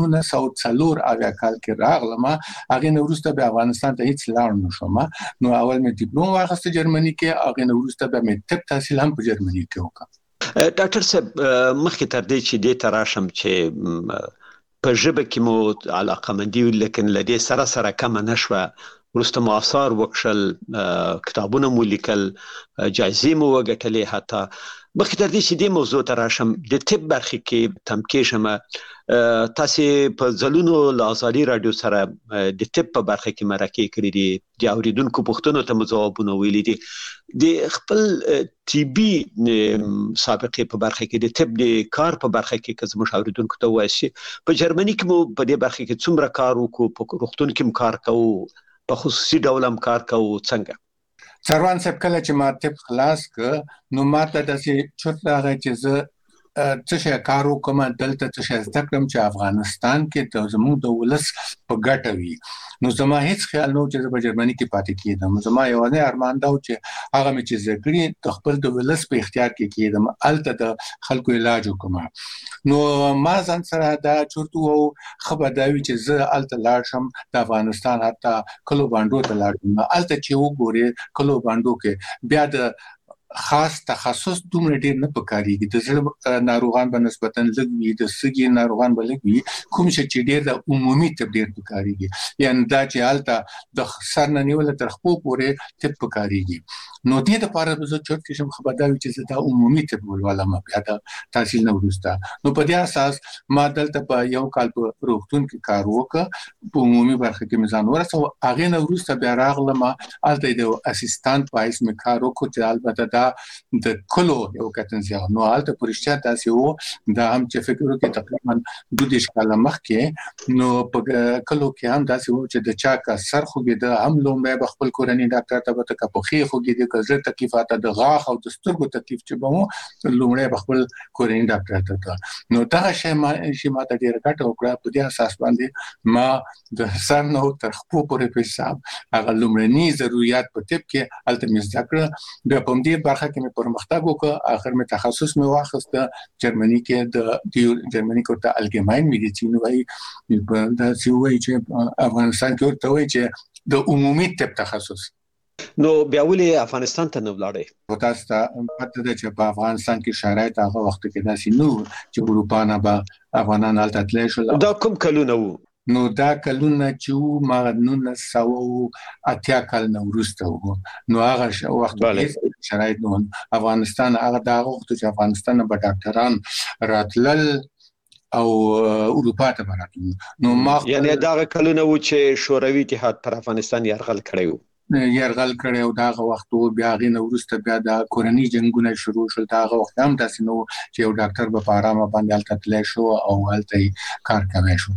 [SPEAKER 15] 1904 کال کې راغلم هغې نه وروسته بیا افغانستان ته هیڅ لاړ نه شم نو اول مې ډیپلوم واخیسته جرمني کې هغې نه وروسته بیا مې طب تحصیل هم په جرمني کې وکړ
[SPEAKER 16] ډاکټر صاحب مخکې تر دې چې دې ته راشم چې په ژبه کې مو علاقمندي لیکن له دې سره سره کمه نه شوه وروسته مو آثار وکړل کتابونه مو لیکل جایزې مو وګټلې حتی مخکې تر دې چې دې موضوع ته راشم د طب برخې کې تمکې شمه تاسې په ځلونو له ازادي راډیو سره د طب په برخه کې مرکې کړې دي د اوریدونکو پوښتنو ته مو ځوابونه ویلي دي د خپل طبي سابقې په برخه کې د طب د کار په برخه کې که زموږ اوریدونکو ته ووایي په جرمني کې مو په دې برخه کې څومره کار وکړو په روغتون کې هم کار کوو په خصوصي ډول هم کار کوو څنګه
[SPEAKER 15] سروان صاحب کله چې ما طب خلاص کړ نو ما ته داسې چورت راغی چې زه څه شی کار وکړم دلته څه شی زده کړم چې افغانستان کې زموږ د ولس په ګټه وي نو زما هیڅ خیال نه و چې زه په جرمني کې پاتې کېدم زما یوازې ارمان دا و چې هغه مې چې زده کړي د خپل د ولس په اختیار کې کېدم هلته د خلکو علاج وکړم نو ما ځان سره دا چورت وو ښه به دا وي چې زه هلته لاړ شم د افغانستان حتی کلو بانډو ته لاړ شم هلته چې وګورې کلو بانډو کې بیا د خاص تخصص دومره ډیر نه پکاريږي د زړه ناروغان به نسبتاً لږ وي د سږي ناروغان به لږ وي کوم چې ډیر د عمومي طب ډیر پکاريږي یعنی دا چې حالت د سر نه نیول تر خپو پورې طب پکاريږي نو دې لپاره زه چورت کې شم خبردار چې دا عمومي طب ولولم بیا د تحصیل نه وروسته نو په دې اساس ما دلته په یو کال په روغتون کې کار وکړ په عمومي برخه کې مزان ورسو هغه نه وروسته بیا راغلم الته د اسسټانټ پایس مې کار وکړ چې البته د کلو یو کتنځي نو حالت پرشتیا تاسو وو دا هم چې فکر وکړي تقریبا 2 کال مخکې نو په کلو کې هم تاسو وو چې د چا کا سر خوګي د هم لومبه بخپل کورنۍ ډاکټر ته به تک په خي خوګي د کزر تکلیفات د غاښ او د سترګو تکلیف چې به مو لومړی بخپل کورنۍ ډاکټر ته نو دا شی ما ته ډیر ګټه وکړه په دې اساس باندې ما د سر نو تر خپل پورې په حساب هغه لومړني ضرورت په طب کې الته مې ذکر د پم دې برخه کې مې پرمختګ وکړ، اخر مې تخصص مې واخیست جرمني کې د جرمني کې ته الګماین میډیسین وایي، دا چې وایي چې افغانستان کې ورته وایي چې د عمومي طب تخصص.
[SPEAKER 16] نو بیا ولې افغانستان ته نه ولاړې؟
[SPEAKER 15] تاسو ته پته ده چې په افغانستان کې شرایط هغه وخت کې داسې نو چې اروپا نه به افغانان هلته تللی شول.
[SPEAKER 16] دا کوم کلونه وو؟
[SPEAKER 15] نو دا کلونه چې ما 1980 کال نه وروسته وو. نو هغه وخت کې شرایط نو افغانستان هغه دا وخت چې افغانستان به ډاکټران راتلل او اروپا ته براتل. نو ما
[SPEAKER 16] یعنی دا کلونه وو چې شوروي اتحاد پر افغانستان یرغل کړی وو.
[SPEAKER 15] یرغل کړی او داغه وخت بیا غي نو ورسته بیا د کورنۍ جنگونه شروع شول. داغه وخت هم داسې نو چې یو ډاکټر به په آرامه باندې هلته تللی شو او هلته کار کوي شو.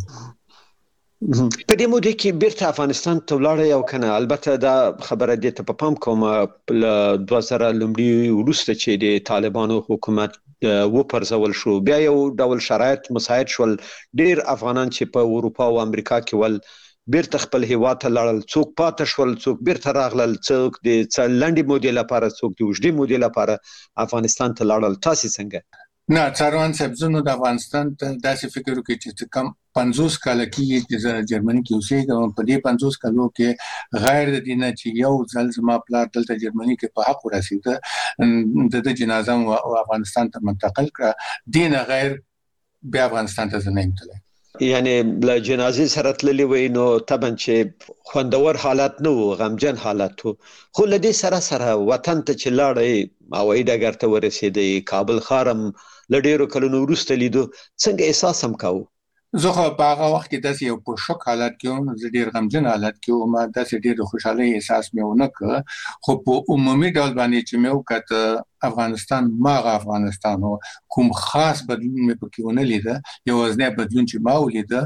[SPEAKER 16] په دې موده کې بیرته افغانستان ته ولاړې او کنه؟ البته دا خبره دې ته په پام کوم ل 2000 لومړی وروسته چې د طالبانو حکومت و پرځول شو، بیا یو ډول شرایط مساعد شول، ډیر افغانان چې په اروپا او امریکا کې ول بیرته خپل هیواد ته لاړل، څوک پاتې شول، څوک بیرته راغلل، څوک د لنډې مودې لپاره، څوک د اوږدې مودې لپاره افغانستان ته لاړل. تاسو څنګه؟
[SPEAKER 15] نه څاروان صاحب زنو د افغانستان ته داسې فکر وکړي چې کم 50 کال کې چې جرمني کې اوسېږم، په دې 50 کالو کې غیر د دینه چې یو ځل زما پلار دلته جرمني کې په حق ورسېده، د جنازه او افغانستان ته منتقل کړه، دینه غیر بیا افغانستان ته نه تللی.
[SPEAKER 16] یعنی له جنازې سره تللی وي نو طبعا چې خوندور حالت نه و، غمجن حالت و، خو له دې سره سره وطن ته چې لاړې هوایي ډګر ته ورسېدې، کابل ښار هم له ډېرو کلونو وروسته لیدو، څنګه احساس هم کوو؟
[SPEAKER 15] زه خو په هغه وخت کې داسې یو په شوک حالت کې وم، زه ډېر غمجن حالت کې وم، داسې ډېر خوشحالۍ احساس مې ونه کړ. خو په عمومي ډول باندې چې مې وکړه افغانستان ماغه افغانستان و، کوم خاص بدلون مې پکې ونه لیده. یوازینی بدلون چې ما ولیده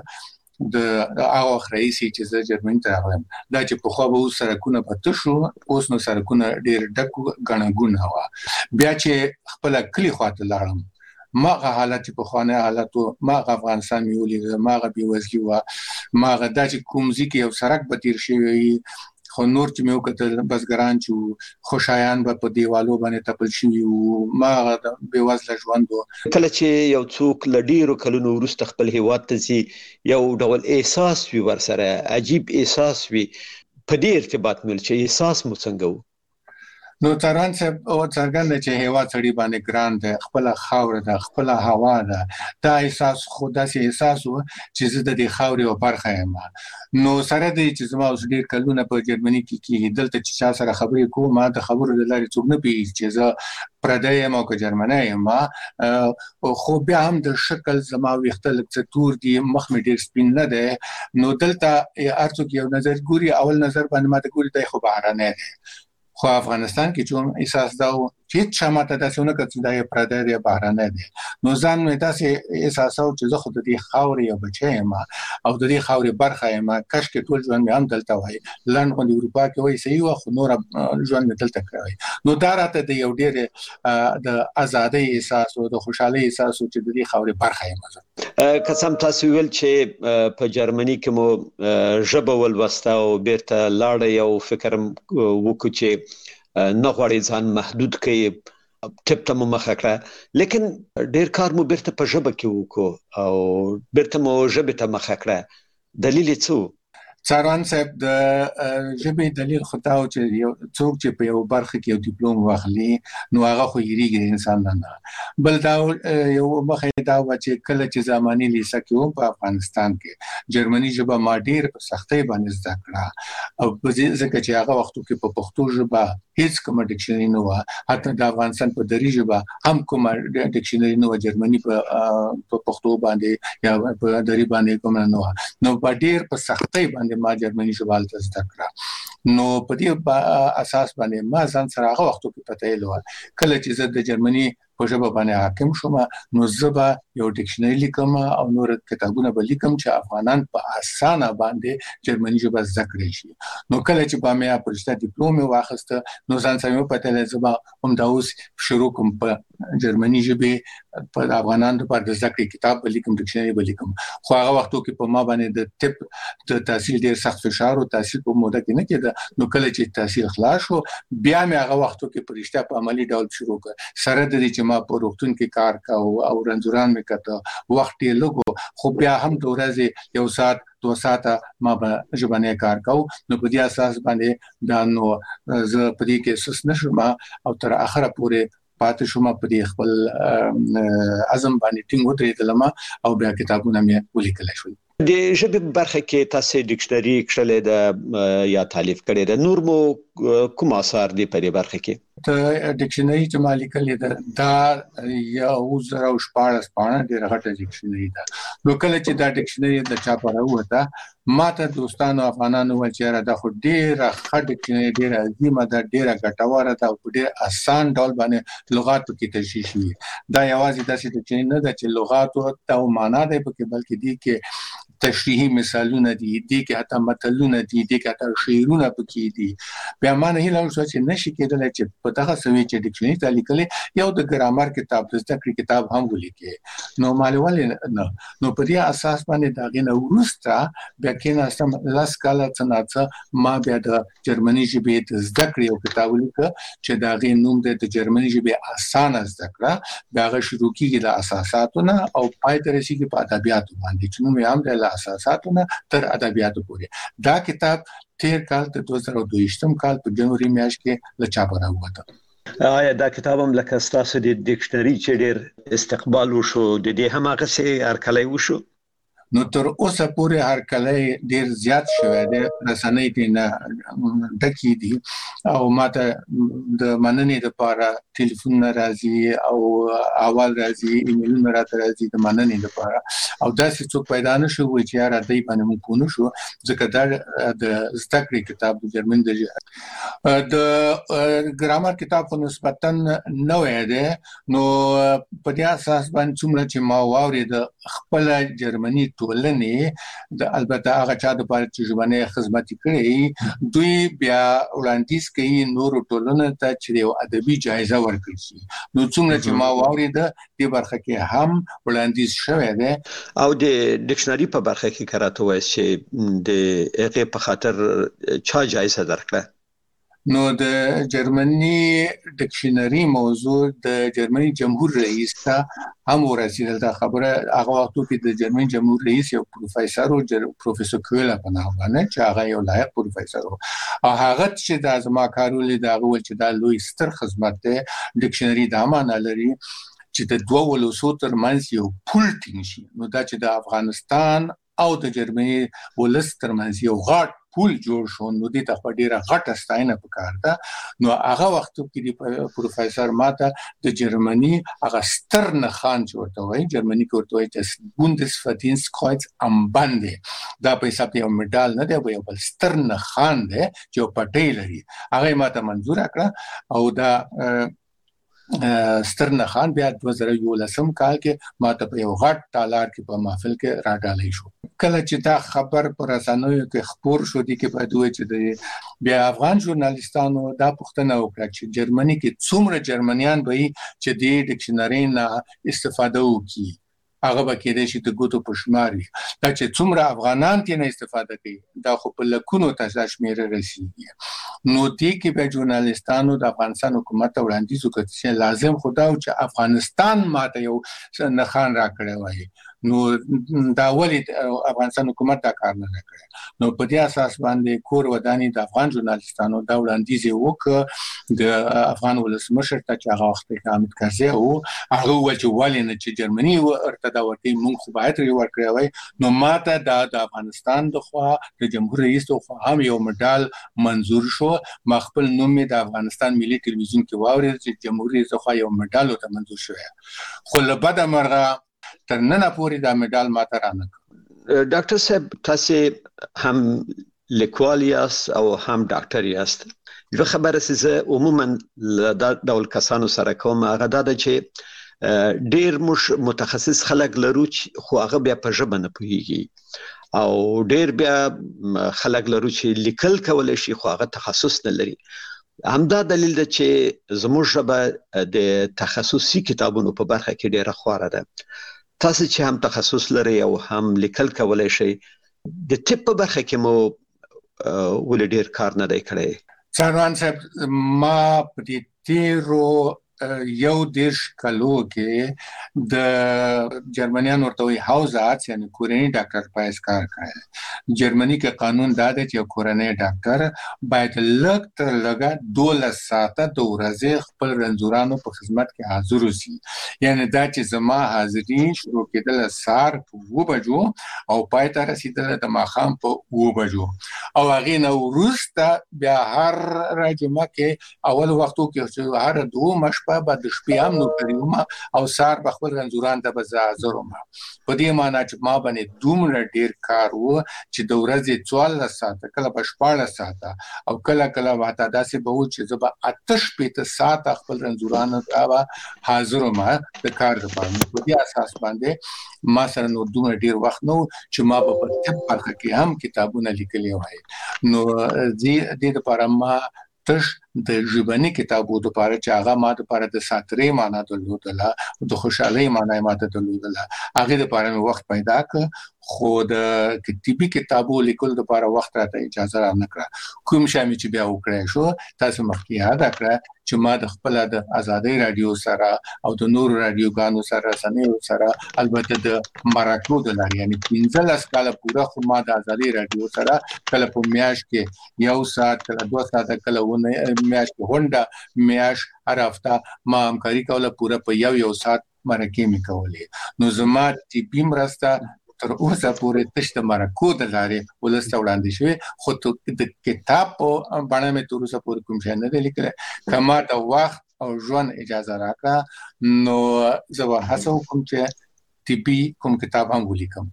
[SPEAKER 15] د هغه وخت رئیسي چې زه جرمني ته راغلم، دا چې پخوا به اوس سړکونه به تش وو، اوس نو سړکونه ډېر ډک وو، ګڼه ګوڼه وه. بیا چې خپله کلي خواته لاړم، ماغه حالت په خوانه حالت ماغه افغانستان میولې، ماغه بیوزلي و، ماغه د چې کومزي کې یو سړک به تیر شوی، خو نور چې مې وکړل بزګران چې خوشایان به په دیوالو باندې تپل شوي وو، ماغه د بیوزله ژوند و.
[SPEAKER 16] کله چې یو څوک له ډیرو کلونو وروسته خپل هیواد ته ځي، یو ډول احساس وي ورسره، عجیب احساس وي. په دې ارتباط مل چې احساس مو څنګه و؟
[SPEAKER 15] نو تران صاحب او څرګند چې هیواد سړي باندې ګران ده، خپل خاور ده، خپل هوا ده، دا احساس خدا سي احساس و چې زه د دې خاورې او برخه یم. نو سره دې چې زما اوس ډېر کلونه په جرمني کې دلته چې چا سره خبرې کوم، ما د خبرو د لارې څوک نه پیږي چې زه پردی یم او که جرمنی یم. خو بیا هم د شکل زما ویښته لږ څه تور دي، مخ مې ډېر سپین نه دی. نو دلته هر څوک یو نظر ګوري، اول نظر باندې ما ته ګوري دی خو بهرنی دی. خو افغانستان کې چې احساس دا و چې هیڅ ماته داسې ونه کړ چې دا یې پردی دی، بهرنی دی. نو ځان مې داسې احساساو چې زه خو د دې خاورې یو بچی یم او د دې خاورې برخه یم. کاشکې ټول ژوند مې هم دلته وای، لنډ غوندې اروپا کې وای صحیح وه، خو نور ژوند مې دلته کړی. نو دا راته د یو ډېر د ازادۍ احساس او د خوشحالۍ احساس و چې د دې خاورې برخه یم.
[SPEAKER 16] قسم تاسو ویل چې په جرمني کې مو ژبه ولوسته او بیرته لاړې او فکر وکړو چې نه غواړي ځان محدود کړي، ټپ ته مو مخه کړه، لیکن ډېر کار مو بیرته په ژبه کې وکړو او بیرته مو ژبې ته مخه کړه. دلیل یې څه و؟
[SPEAKER 15] څاروان صاحب د ژبې دلیل خو دا و چې یو څوک چې په یو برخه کې یو ډیپلوم واخلي نو هغه خو هېرېږي د انسان نه. بل دا یو مخه دا وه چې کله چې زماني لیسه کې وم په افغانستان کې، جرمني ژبه ما ډېر په سختۍ باندې زده کړه، او ځکه چې هغه وختو کې په پښتو ژبه هیڅ کومه ډکشنري نه وه، حتی د افغانستان په دري ژبه هم کومه ډکشنري نه وه، جرمني په پښتو باندې یا په دري باندې کومه نه وه. نو په ډېر په سختۍ باندې ما جرمني ژبه هلته زده کړه. نو په دې اساس باندې ما ځان سره هغه وختو کې پته یې لوه کله چې زه د جرمني په ژبه باندې حاکم شوم نو زبا یو ډکشنری لیکم او نور کتابونه به لیکم چې افغانان په اسانه باندې جرمني ژبه زده کړي شي نو کله چې به مې پرشته ډیپلوم واخیسته نو ځان سمې په تل زبا هم دا اوس شروع کوم په جرمني ژبه په افغانان لپاره د زده کړې کتاب به لیکم ډکشنری به لیکم خو هغه وختو کې په ما باندې د طب د تحصیل ډیر سخت فشار او تحصیل په موده کې نه کېده نو کله چې تحصیل خلاص شو بیا مې هغه وختو کې پرشته په عملی ډول شروع کړ سره د دې چې ما په روغتون کې کار کاوه او رنځوران مې کته وخت یې لګو خو بیا هم د ورځې یو ساعت 2 ساعته ما به ژبنی کار کاوه نو په دې اساس باندې دا نو زه په دې کې سس نشم او تر اخره پورې پاتې شوم په دې خپل عزم باندې ټینګ ودرېدلم او بیا کتابونه مې ولیکل شول
[SPEAKER 16] د ژبې برخه کې تاسو ډکشنری کړلې ده یا تالیف کړې ده نور مو کوم اثار دي په دې برخه کې
[SPEAKER 15] ته ډکشنری چې ما لیکلې ده دا یو زره او شپږ پاڼه ډېره غټه ډکشنری ده نو کله چې دا ډکشنری د چاپ راوته ما ته دوستانو افغانانو ول چې دا خو ډېره ښه ډکشنری ډېره عظیمه ده ډېره ګټوره ده او ډېر آسان ډول باندې لغات پکې تشریح شوي دا یوازې داسې ډکشنری نه ده چې لغات او معنا ده پکې بلکې دي کې تشریحي مثالونه دي کې حتی متلونه دي کې حتی شعرونه پکې دي بیا ما نه هیله وشو چې نشي کېدل چې په دغه سوي چې ډکشنری ته لیکلې یو د ګرامر کتاب د زده کړې کتاب هم ولیکې نو مالوال نه نو په دې اساس باندې دا غنه ورسته بیا کې ناستم لاس کاله څنګه ما بیا د جرمني ژبې د زده کړې یو کتاب ولیک چې دا غي نوم د جرمني ژبې اسانه زده کړه دا غ شروع کیږي د اساساتونه او پای ته رسیدي په ادبیاتو باندې چې نو مې هم د اساساتونه تر ادبیاتو پورې دا کتاب تیر کال د 2022 کال په جنوري میاشت کې له چاپ راووته
[SPEAKER 16] آیا دا کتاب هم لکه ستاسو د ډکشنری چې ډېر استقبال وشو د دې هم هغه څه هرکلی وشو
[SPEAKER 15] نو تر اوسه پورې هرکلی ډیر زیات شوی دی رسنۍ ته نه ډکی دي او ماته د مننې لپاره ټلیفون راځي او اول راځي ایمیلونه راځي د مننې لپاره او داسې څوک پیدا نشو چې یاره دای باندې مونږ کو نشو ځکه دا د زده کړې کتاب د جرمن د ګرامر کتاب په نسبتا نوې ده نو په دې اساس باندې څومره چې ما واورید خپل جرمني ټولنې د البته هغه چا د پاره چې ژبنی خدمت کړي دوی بیا وړاندیز کوي نور ټولنه ته چې یو ادبي جایزه ورکړي شي نو څومره چې ما واورید د برخه کې هم وړاندیز شوی دی
[SPEAKER 16] او د ډکشنری په برخه کې کراته وایي چې د هغه په خاطر چا جایزه درکړه
[SPEAKER 15] نو د جرمني ډکشنری موضوع د جرمني جمهور رئیس ته هم ورسېدل دا خبره هغه وختو کې د جرمني جمهور رئیس یو پروفیسور او پروفیسور کویلا په نامه باندې چې هغه یو لایق پروفیسور او هغه چې د ازما کارول دا غول چې دا لوی ستر خدمت ده ډکشنری د معنا لري چې د دوه ولوسو ترمنځ یو پول ټینګ شي نو دا چې د افغانستان او د جرمني ولس ترمنځ یو غاټ پول جوړ شو نو دې ته ډیره غټه ستاینه پکار ده نو هغه وخت کې د پروفیسور ماته د جرمني هغه سترن خان ورته وایي جرمني ورته وایي چې بوندسفدینسtkreuz am Bande دا په حساب یو میډال نه دی یو بل سترن خان دی چې پټی لري هغه ماته منظور کړه او دا سترن خان بیا 2011 کال کې ماته په یو غټ ټالار کې په محفل کې راډالې شو کله چې دا خبر پر رسنیو کې خبر شو دي کې په دوی چې بیا افغان ژورنالیستانو دا پوښتنه وکړه چې جرمني کې څومره جرمنیان به چې د ډکشنری نه استفاده وکړي هغه به کېدای شي د ګوتو په شمار وي دا چې څومره افغانان ترې نه استفاده کوي دا خو په لکونو ته شمیره رسیږي نو دې کې به ژورنالیستانو د افغانستان حکومت ته وړاندیز وکړي چې لازم خو دا چې افغانستان ماته یو نښان راکړی وای نو دا ولې افغانستان حکومت دا کار نه کړی نو په دې اساس باندې کور ودانی د افغان ژورنالیستانو دا وړاندیز وکړ د افغان ولسمشر ته چې هغه وخت حامد کرزي او هغه ول چې ولې نه چې جرمني ورته دا ورته مونږ خو باید ورکړی وای نو ماته د افغانستان د خوا د جمهور رئیس خو هم یو میډال منظور شو ما خپل نوم د افغانستان ملي ټلویزیون کې واورید چې جمهور رئیس خو یو میډال ته منظور شوی خو له بده مرغه تر نن پورې دا میډال ماته رانه
[SPEAKER 16] ډاکټر صاحب تاسو هم لیکوال یاست او هم ډاکټر یاست یو خبره سه عموما د ډول کسانو سره کوم هغه دا چې ډیر متخصص خلک لرو خو هغه بیا په ژبه نه پوهیږي او ډیر بیا خلک لرو چې لیکل کولای شي خو هغه تخصص نه لري. همدا دلیل ده چې زموږ ژبه د تخصصي کتابونو په برخه کې ډیره خواره ده. تاسو چې هم تخصص لري او هم لیکل کولای شي د ټیپ په برخه کې مو ول ډیر کار نه دی کړی.
[SPEAKER 15] څاروان صاحب ما په دې تیرو یو دیش کلو کې د جرمنیان ورته وی هاوز آرټس یعنی کورنی ډاکټر پایس کار کړی. جرمنی کې قانون دا دی چې کورنی ډاکټر باید لږ تر لږه 12 ساعته د ورځې خپل رنځورانو په خدمت کې حاضر وي. یعنی دا چې زما حاضری شروع کېدل سار په 2 بجو او پای ته رسیدل د ماښام په 2 بجو او هغه نو وروسته بیا هر راجمه کې اول وختو کې هر 2 مش په د شپې هم نو کړیوم او سار په خپل رنځوران ته بزازروم. په دې معنی چې ما باندې دومره ډیر کار وو چې د ورځې 14 ساعته کله په 14 ساعته او کله واته داسې به و چې زبا 8 ساعته خپل رنځوران ته حاضروم د کار لپاره. په دې اساس باندې ما سره نو دومره ډیر وخت نو چې ما په طب برخه کې هم کتابونه لیکلي وای. نو دې لپاره ما تش د ژبني کتابو د لپاره چې هغه ما د لپاره د ساترې معنا درلودله د خوشحالۍ معنا ماته درلودله هغه د لپاره وخت پیدا ک خو د کتابي کتابو لیکل د لپاره وخت راته اجازه را نه کړه. کوم شامل چې بیا وکړای شو تاسو مخکې یاد کړه چې ما د خپل د آزادۍ رادیو سره او د نور رادیوګانو سره سنیو سره البته د مراکو د لاري یعنی 15 کال پورا خو ما د آزادۍ رادیو سره کله په میاش کې 1 ساعت کله 2 ساعت کله ونه میاش کې هونډه میاش هر هفته ما همکاري کوله پورا په یو ساعت مرکه می کولې. نو زما چې بیم راسته تر اوسه پورې تشته مرکو د لارې ولسته وړاندې شوی خو د کتاب په باندې مې تر اوسه پورې کوم شی نه لیکل. کما د وخت او ژوند اجازه راکړه نو زه به هڅه وکم چې طبي کوم کتاب هم ولیکم.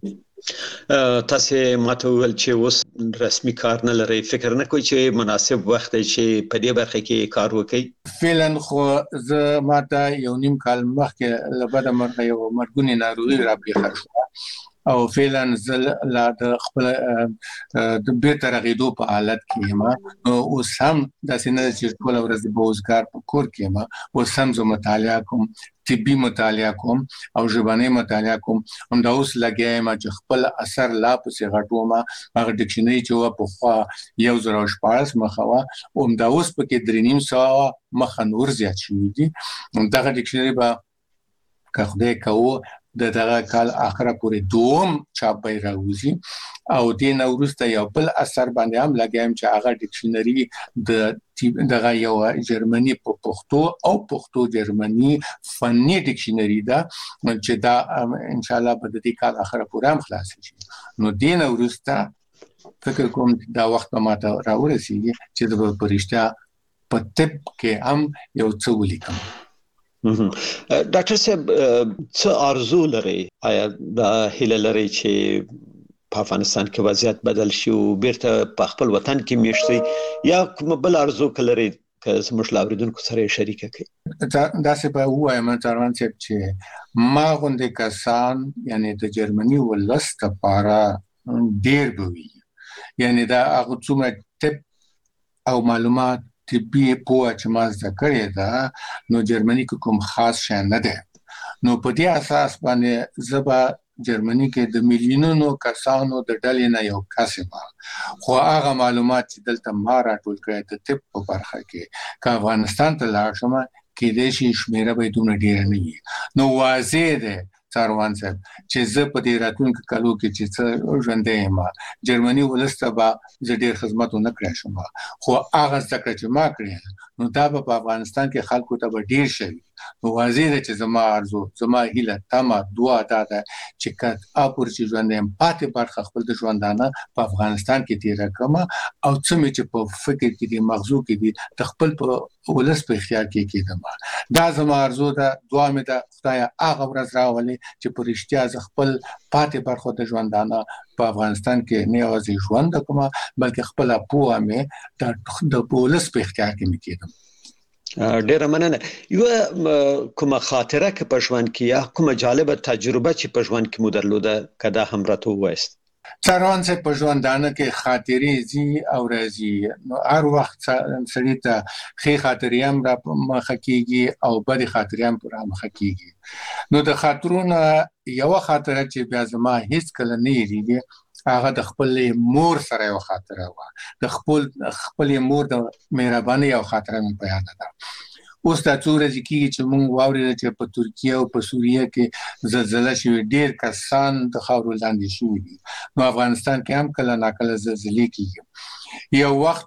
[SPEAKER 16] تاسو ماته ول چې اوس رسمي کار نه لري فکر نه کوئ چې مناسب وخت چې په دې برخه کې کار وکړي؟
[SPEAKER 15] فعلا خو زه ماته یو نیم کال مخکې لبد مرغه یو مرګونی ناروغي را پیښه شو او فعلا زل لا د خپل د بیرته رغیدو په حالت کې ما اوس هم د سینې چې ټول ورځ د بوزګار په کور کې ما اوس هم زه مطالعه کوم طبي مطالعه کوم او ژبني مطالعه کوم هم دا اوس لګیایم چې خپل اثر لا پسې غټو ما هغه ډکشنري چې په خوا 1014 مخوا هم دا اوس په کې 3.5 ساعت مخ نور زیات شوی دي. دا ډکشنري به که خدای کوو دغه کال اخره پورې دوم چاپ به راوځي او د نورسته یو بل اثر باندې هم لګایم چې هغه ډکشنري دغه یو جرمني په پښتو او پښتو جرمني فني ډکشنري دا چې دا ان شاء الله په دې کال اخره پورې هم خلاص شي. نو د نورسته فکر کوم دا وخت ما ته راورسیږي چې د پرشتہ په طب کې هم یو څه ولیکم.
[SPEAKER 16] ډاکټر صاحب څه ارزو لري آیا د هیله لري چې په افغانستان کې وضعیت بدل شي او بیرته په خپل وطن کې میشتي یا کوم بل ارزو کلري که زموږ لاوریدونکو سره شریک کړي؟
[SPEAKER 15] دا څه به وایم تروان صاحب چې ما غونډه کسان یعنی د جرمني ولست لپاره ډیر بوي یعنی دا هغه څومره ټپ او معلومات طبي په چې ما ذکرې ده نو جرمني کوم خاص شي نه ده. نو په دې اساس باندې زبا جرمني کې د میلیونونو کسانو د ډلې نه یو کسبه خو هغه معلومات چې دلته ما راټول کړی د طب په برخه کې که افغانستان ته لاړ شم کې د شي شمیره به دومره ډیر نه وي. نو واضح ده څاروان صاحب چې زه په دې راتلونکو کالو کې چې ژوندې ما جرمني ولسته به زه ډیر خدمت نه کړی شم خو هغه څه چې ما کړی نو دا په افغانستان کې خلکو ته ډیر شي نو واضح ده چې زما ارزو زما هیله تمه دعا ده چې کله اپور چې ژوند هم پاتې برخه خپل د ژوندانه په افغانستان کې تیر کړم او څه چې په فکر کې دي مغزو کې دي تخپل په ولس په اختیار کې کېدم دا زما ارزو ده دعا مې ده خدای هغه ورځ راولي چې په رښتیا خپل پاتې برخه د ژوندانه په افغانستان کې نه یوازې ژوند کوم بلکې خپل پوهه مې د ولس په اختیار کې کېدم
[SPEAKER 16] ډیره مننه یو کومه خاطره کې په ژوند کې یا کومه جالبه تجربه چې په ژوند کې مو درلوده کدا هم راته وایست
[SPEAKER 15] څارون څه په ژوندانه کې خاطرې زی او راځي نو هر وخت سړی ته ښه خاطرې هم را مخه کیږي او بد خاطرې هم را مخه کیږي نو د خاطرونو یو خاطره چې بیا زما هیڅ کله نه یریږي هغه د خپل مور سره یو خاطره و د خپل مور د مهرباني یو خاطره مې بیان ده اوس دا څو ورځې کېږي چې موږ واورېدل چې په ترکیه او په سوریه کې زلزله شوې ډېر کسان د خاورو لاندې شوي دي نو افغانستان کې هم کله ناکله زلزلې کېږي یو وخت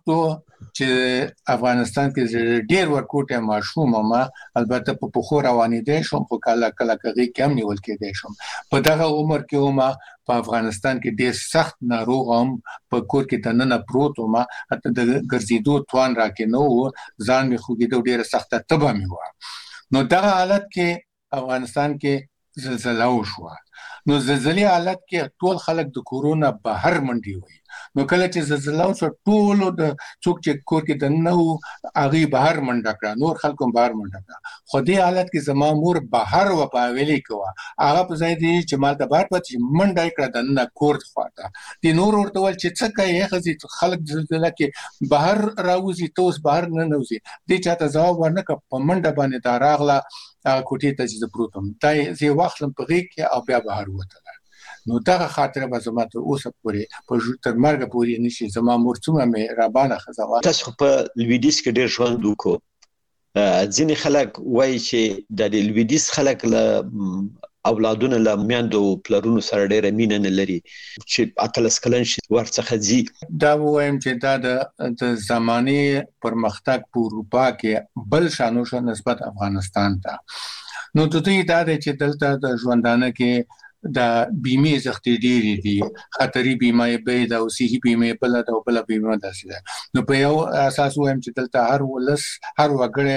[SPEAKER 15] چې افغانستان کې ډېر ورکوټه ماشوم ما البته په پخو روانېدې شوم خو کله کغې کم نیول کېدې شوم په دغه عمر کې ما په افغانستان کې ډېر سخت ناروغ هم په کور کې دننه پروت ما حتی د ګرځېدو توان راکې نو ځان مې خوګېدو ډېر سخته تبه مې و نو دغه حالت کې افغانستان کې زلزله وشوه نو زلزلې حالت کې ټول خلک د کورونا بهر منډي وي نو کله چې زلزله وشو ټول د څوک چې کور کې دننه هغه بهر منډه کړه نور خلکو بهر منډه کړه خو دې حالت کې زما مور بهر و پاویلې کوه هغه په ځای دی چې مال ته بهر پاتې منډه کړه دننه کور خواته دي نور ورته ول چې څه کوي خزي خلک زلزله کې بهر راوځي توس بهر نه نوځي دې چاته ځواب ورنکړ په منډه باندې دا راغله کوټې ته چې پروتم دای زی واخلم په غیږ کې او بیا بهر وته نو دا خاطره به زما ته اوسه پورې په تر مرګ پورې نشي زما مور څومره مې رابانه خزوا
[SPEAKER 16] تاسو په لویدیس کې ډېر ژوند وکړو ځینې خلک وایي چې د لویدیس خلک له اولادونه له میندو پلرونو سره ډېره مینه نه لري چې اتلس کلن شي ورڅخه ځي
[SPEAKER 15] دا وایم چې دا د زماني پرمختګ په اروپا کې بل شانو نسبت افغانستان ته نو ته دا چې دلته د ژوندانه کې د بیمه زختي ډېری دي خطري بیمه به د اوسې بیمه بل د بل بیمه داسې نو په یو اساس وایم چې دلته هر ولس هر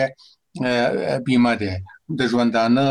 [SPEAKER 15] وګړی بیمه ده د ژوندانه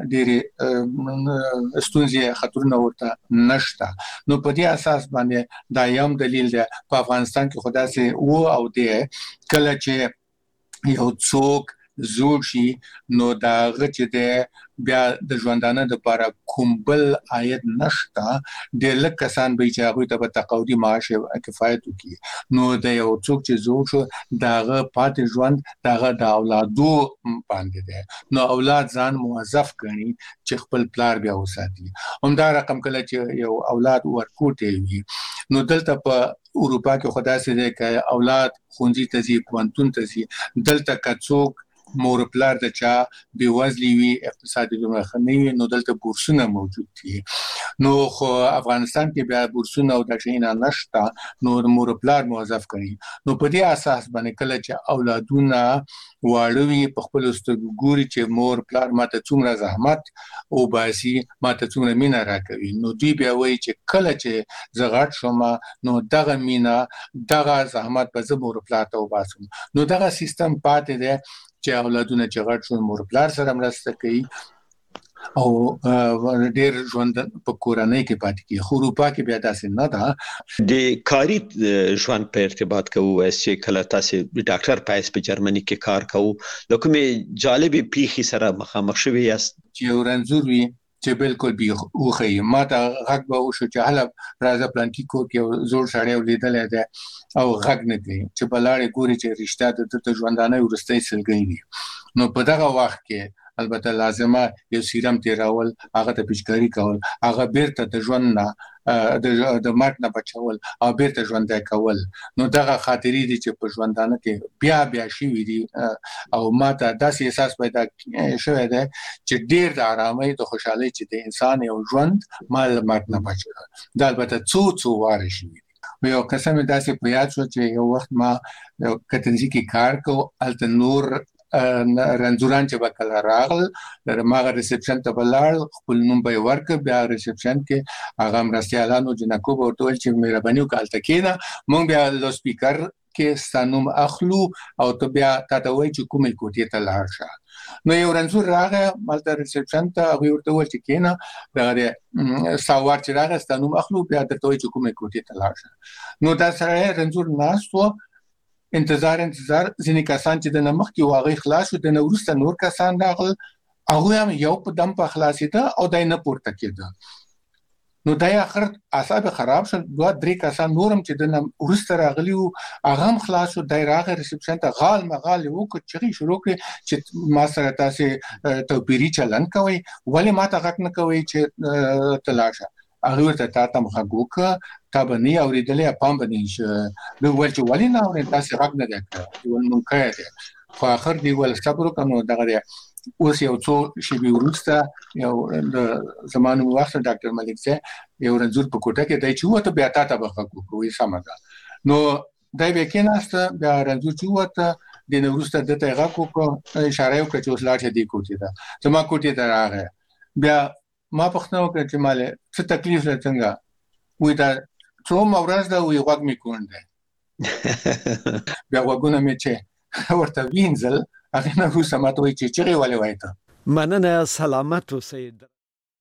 [SPEAKER 15] ډېر ستونزې خطرونه ورته نشته نو په دې اساس باندې دا یو دلیل ده په افغانستان کې خدا سي او او ده کله چې یو څوک زوړ شي نو دا غچ ده بیا د ژوندانه د لپاره کوم بل عاید نشته د لک کسان به چې هغه ته په تقاعدي معاش کفایت وکړي نو د یو څوک چې زوړ شو داغه پاتې ژوند داغه د اولادو باندې ده نو اولاد ځان موظف کړي چې خپل پلار بیا وساتي همدا رقم کله چې یو اولاد ورکوټي وي نو دلته په اروپا کې خدای سي ده چې اولاد خونځي ته ځي پوهنتون ته ځي دلته کڅوک مور پلار د چا بیوزلی وی اقتصادي لمخنی نو دلته بورسونه موجود دي نو خو افغانستان کې بیا بورسونه او د شینه نشتا نو مور پلار موظف کړي نو په دې اساس باندې کله چې اولادونه واړوي په خپل ستګوري چې مور پلار ماته څومره زحمت او باسي ماته څومره مینا راکوي نو دوی بیا وایي چې کله چې زغړ شوم نو دغه مینا دغه زحمت په زمور پلار ته وباسم نو دغه سیستم پاتې دی چې اولادونه چې غټ شو مور پلار سره مرسته کوي او ډېر ژوند په کورنۍ کې پاتې کی خو اروپا کې بیا داسې نه ده
[SPEAKER 16] د کاری ژوند په ارتباط کوو چې کله تاسو ډاکټر پایس په جرمني کې کار کوو لکه جالبې پیخي سره مخامخ شوی یاست
[SPEAKER 15] چې ورنځور وي چې بالکل بي اوخی ما ته غږ به وشو چې هله راځه پلان کې کو کې زوړ سړی ولیدل دی او غږ نه کوي چې بلاړې ګوري چې رښتیا د ژوندانه ورستۍ سلګي دي نو په دغه وخت کې البته لازمه یو سیرم تیراول هغه ته پچکاری کول هغه بیرته د ژوند نه د مرګ نه بچول او بیرته ژوند کول نو دغه خاطرې دي چې په ژوندانه کې بیا شي وي او ماته داسې احساس پیدا شوی دی چې ډیر د آرامۍ د خوشحالۍ چې د انسان یو ژوند مال مرګ نه بچي دا البته څو واره شي یو قسم داسې په یاد شو چې یو وخت ما کتنځي کې کار کو الته نور رنځوران چې وکړه راغل ماغه ریسپشن ته بلار خپل نوم به ورک بیا ریسپشن کې هغه مرستيالانو جنکو ورته چې مهرباني وکړه کینا مونږ بیا د سپیکر کې ستانوم اخلو او ته بیا تاسو وایي چې کومې کوټې ته لاړ شه نو یو رنځور راغی مالته ریسپشن ته هغه ورته وایي چې کینا دا ساوار چې راغی ستانوم اخلو بیا ته وایي چې کومې کوټې ته لاړ شه نو دا سره رنځور ناستو انتظار ځینې کسان چې د نمخ کې واغې خلاص شو د نورسته نور کسان راغل هغه هم یو په دم په خلاصیده او دای نه پورته کېده نو دای اخر اعصاب خراب شول دوه درې کسان نورم چې د نورسته راغلی او هغه هم خلاص شو دای راغی ریسپشن ته غال مغال وکړي چې شروع کړي چې ما سره تاسو توپیری چلن کوي ولی ما ته غک نه کوي چې تلاشه هغه ورته تاسو مخګوک تا باندې اوریدلې پام باندې نو ول چې ولی نه اورې تاسو راګ نه ده ول مونږ کړه خو اخر دی ول صبر وکړو دغه اوس یو څو شی به ورسته یو د زمانو وخت ډاکټر ملک سه یو رنځور په کوټه کې دای چې وته بیا تاسو بخښو کوی سمه نو دای به کې نهسته بیا رنځور چې وته د نورسته د تیغه کو اشاره وکړه چې اوس لاړ دې کوټه ده زما کوټه ته راغی بیا ما پښتنو کې چې مال څه تکلیف څنګه وې دا څو مورز دا وې غوږ می کونډه بیا وګونه می چې ورته وینځل هغه نه روسه ماته وې چې چیرې ولې وایته
[SPEAKER 17] مننه سلامت اوسئ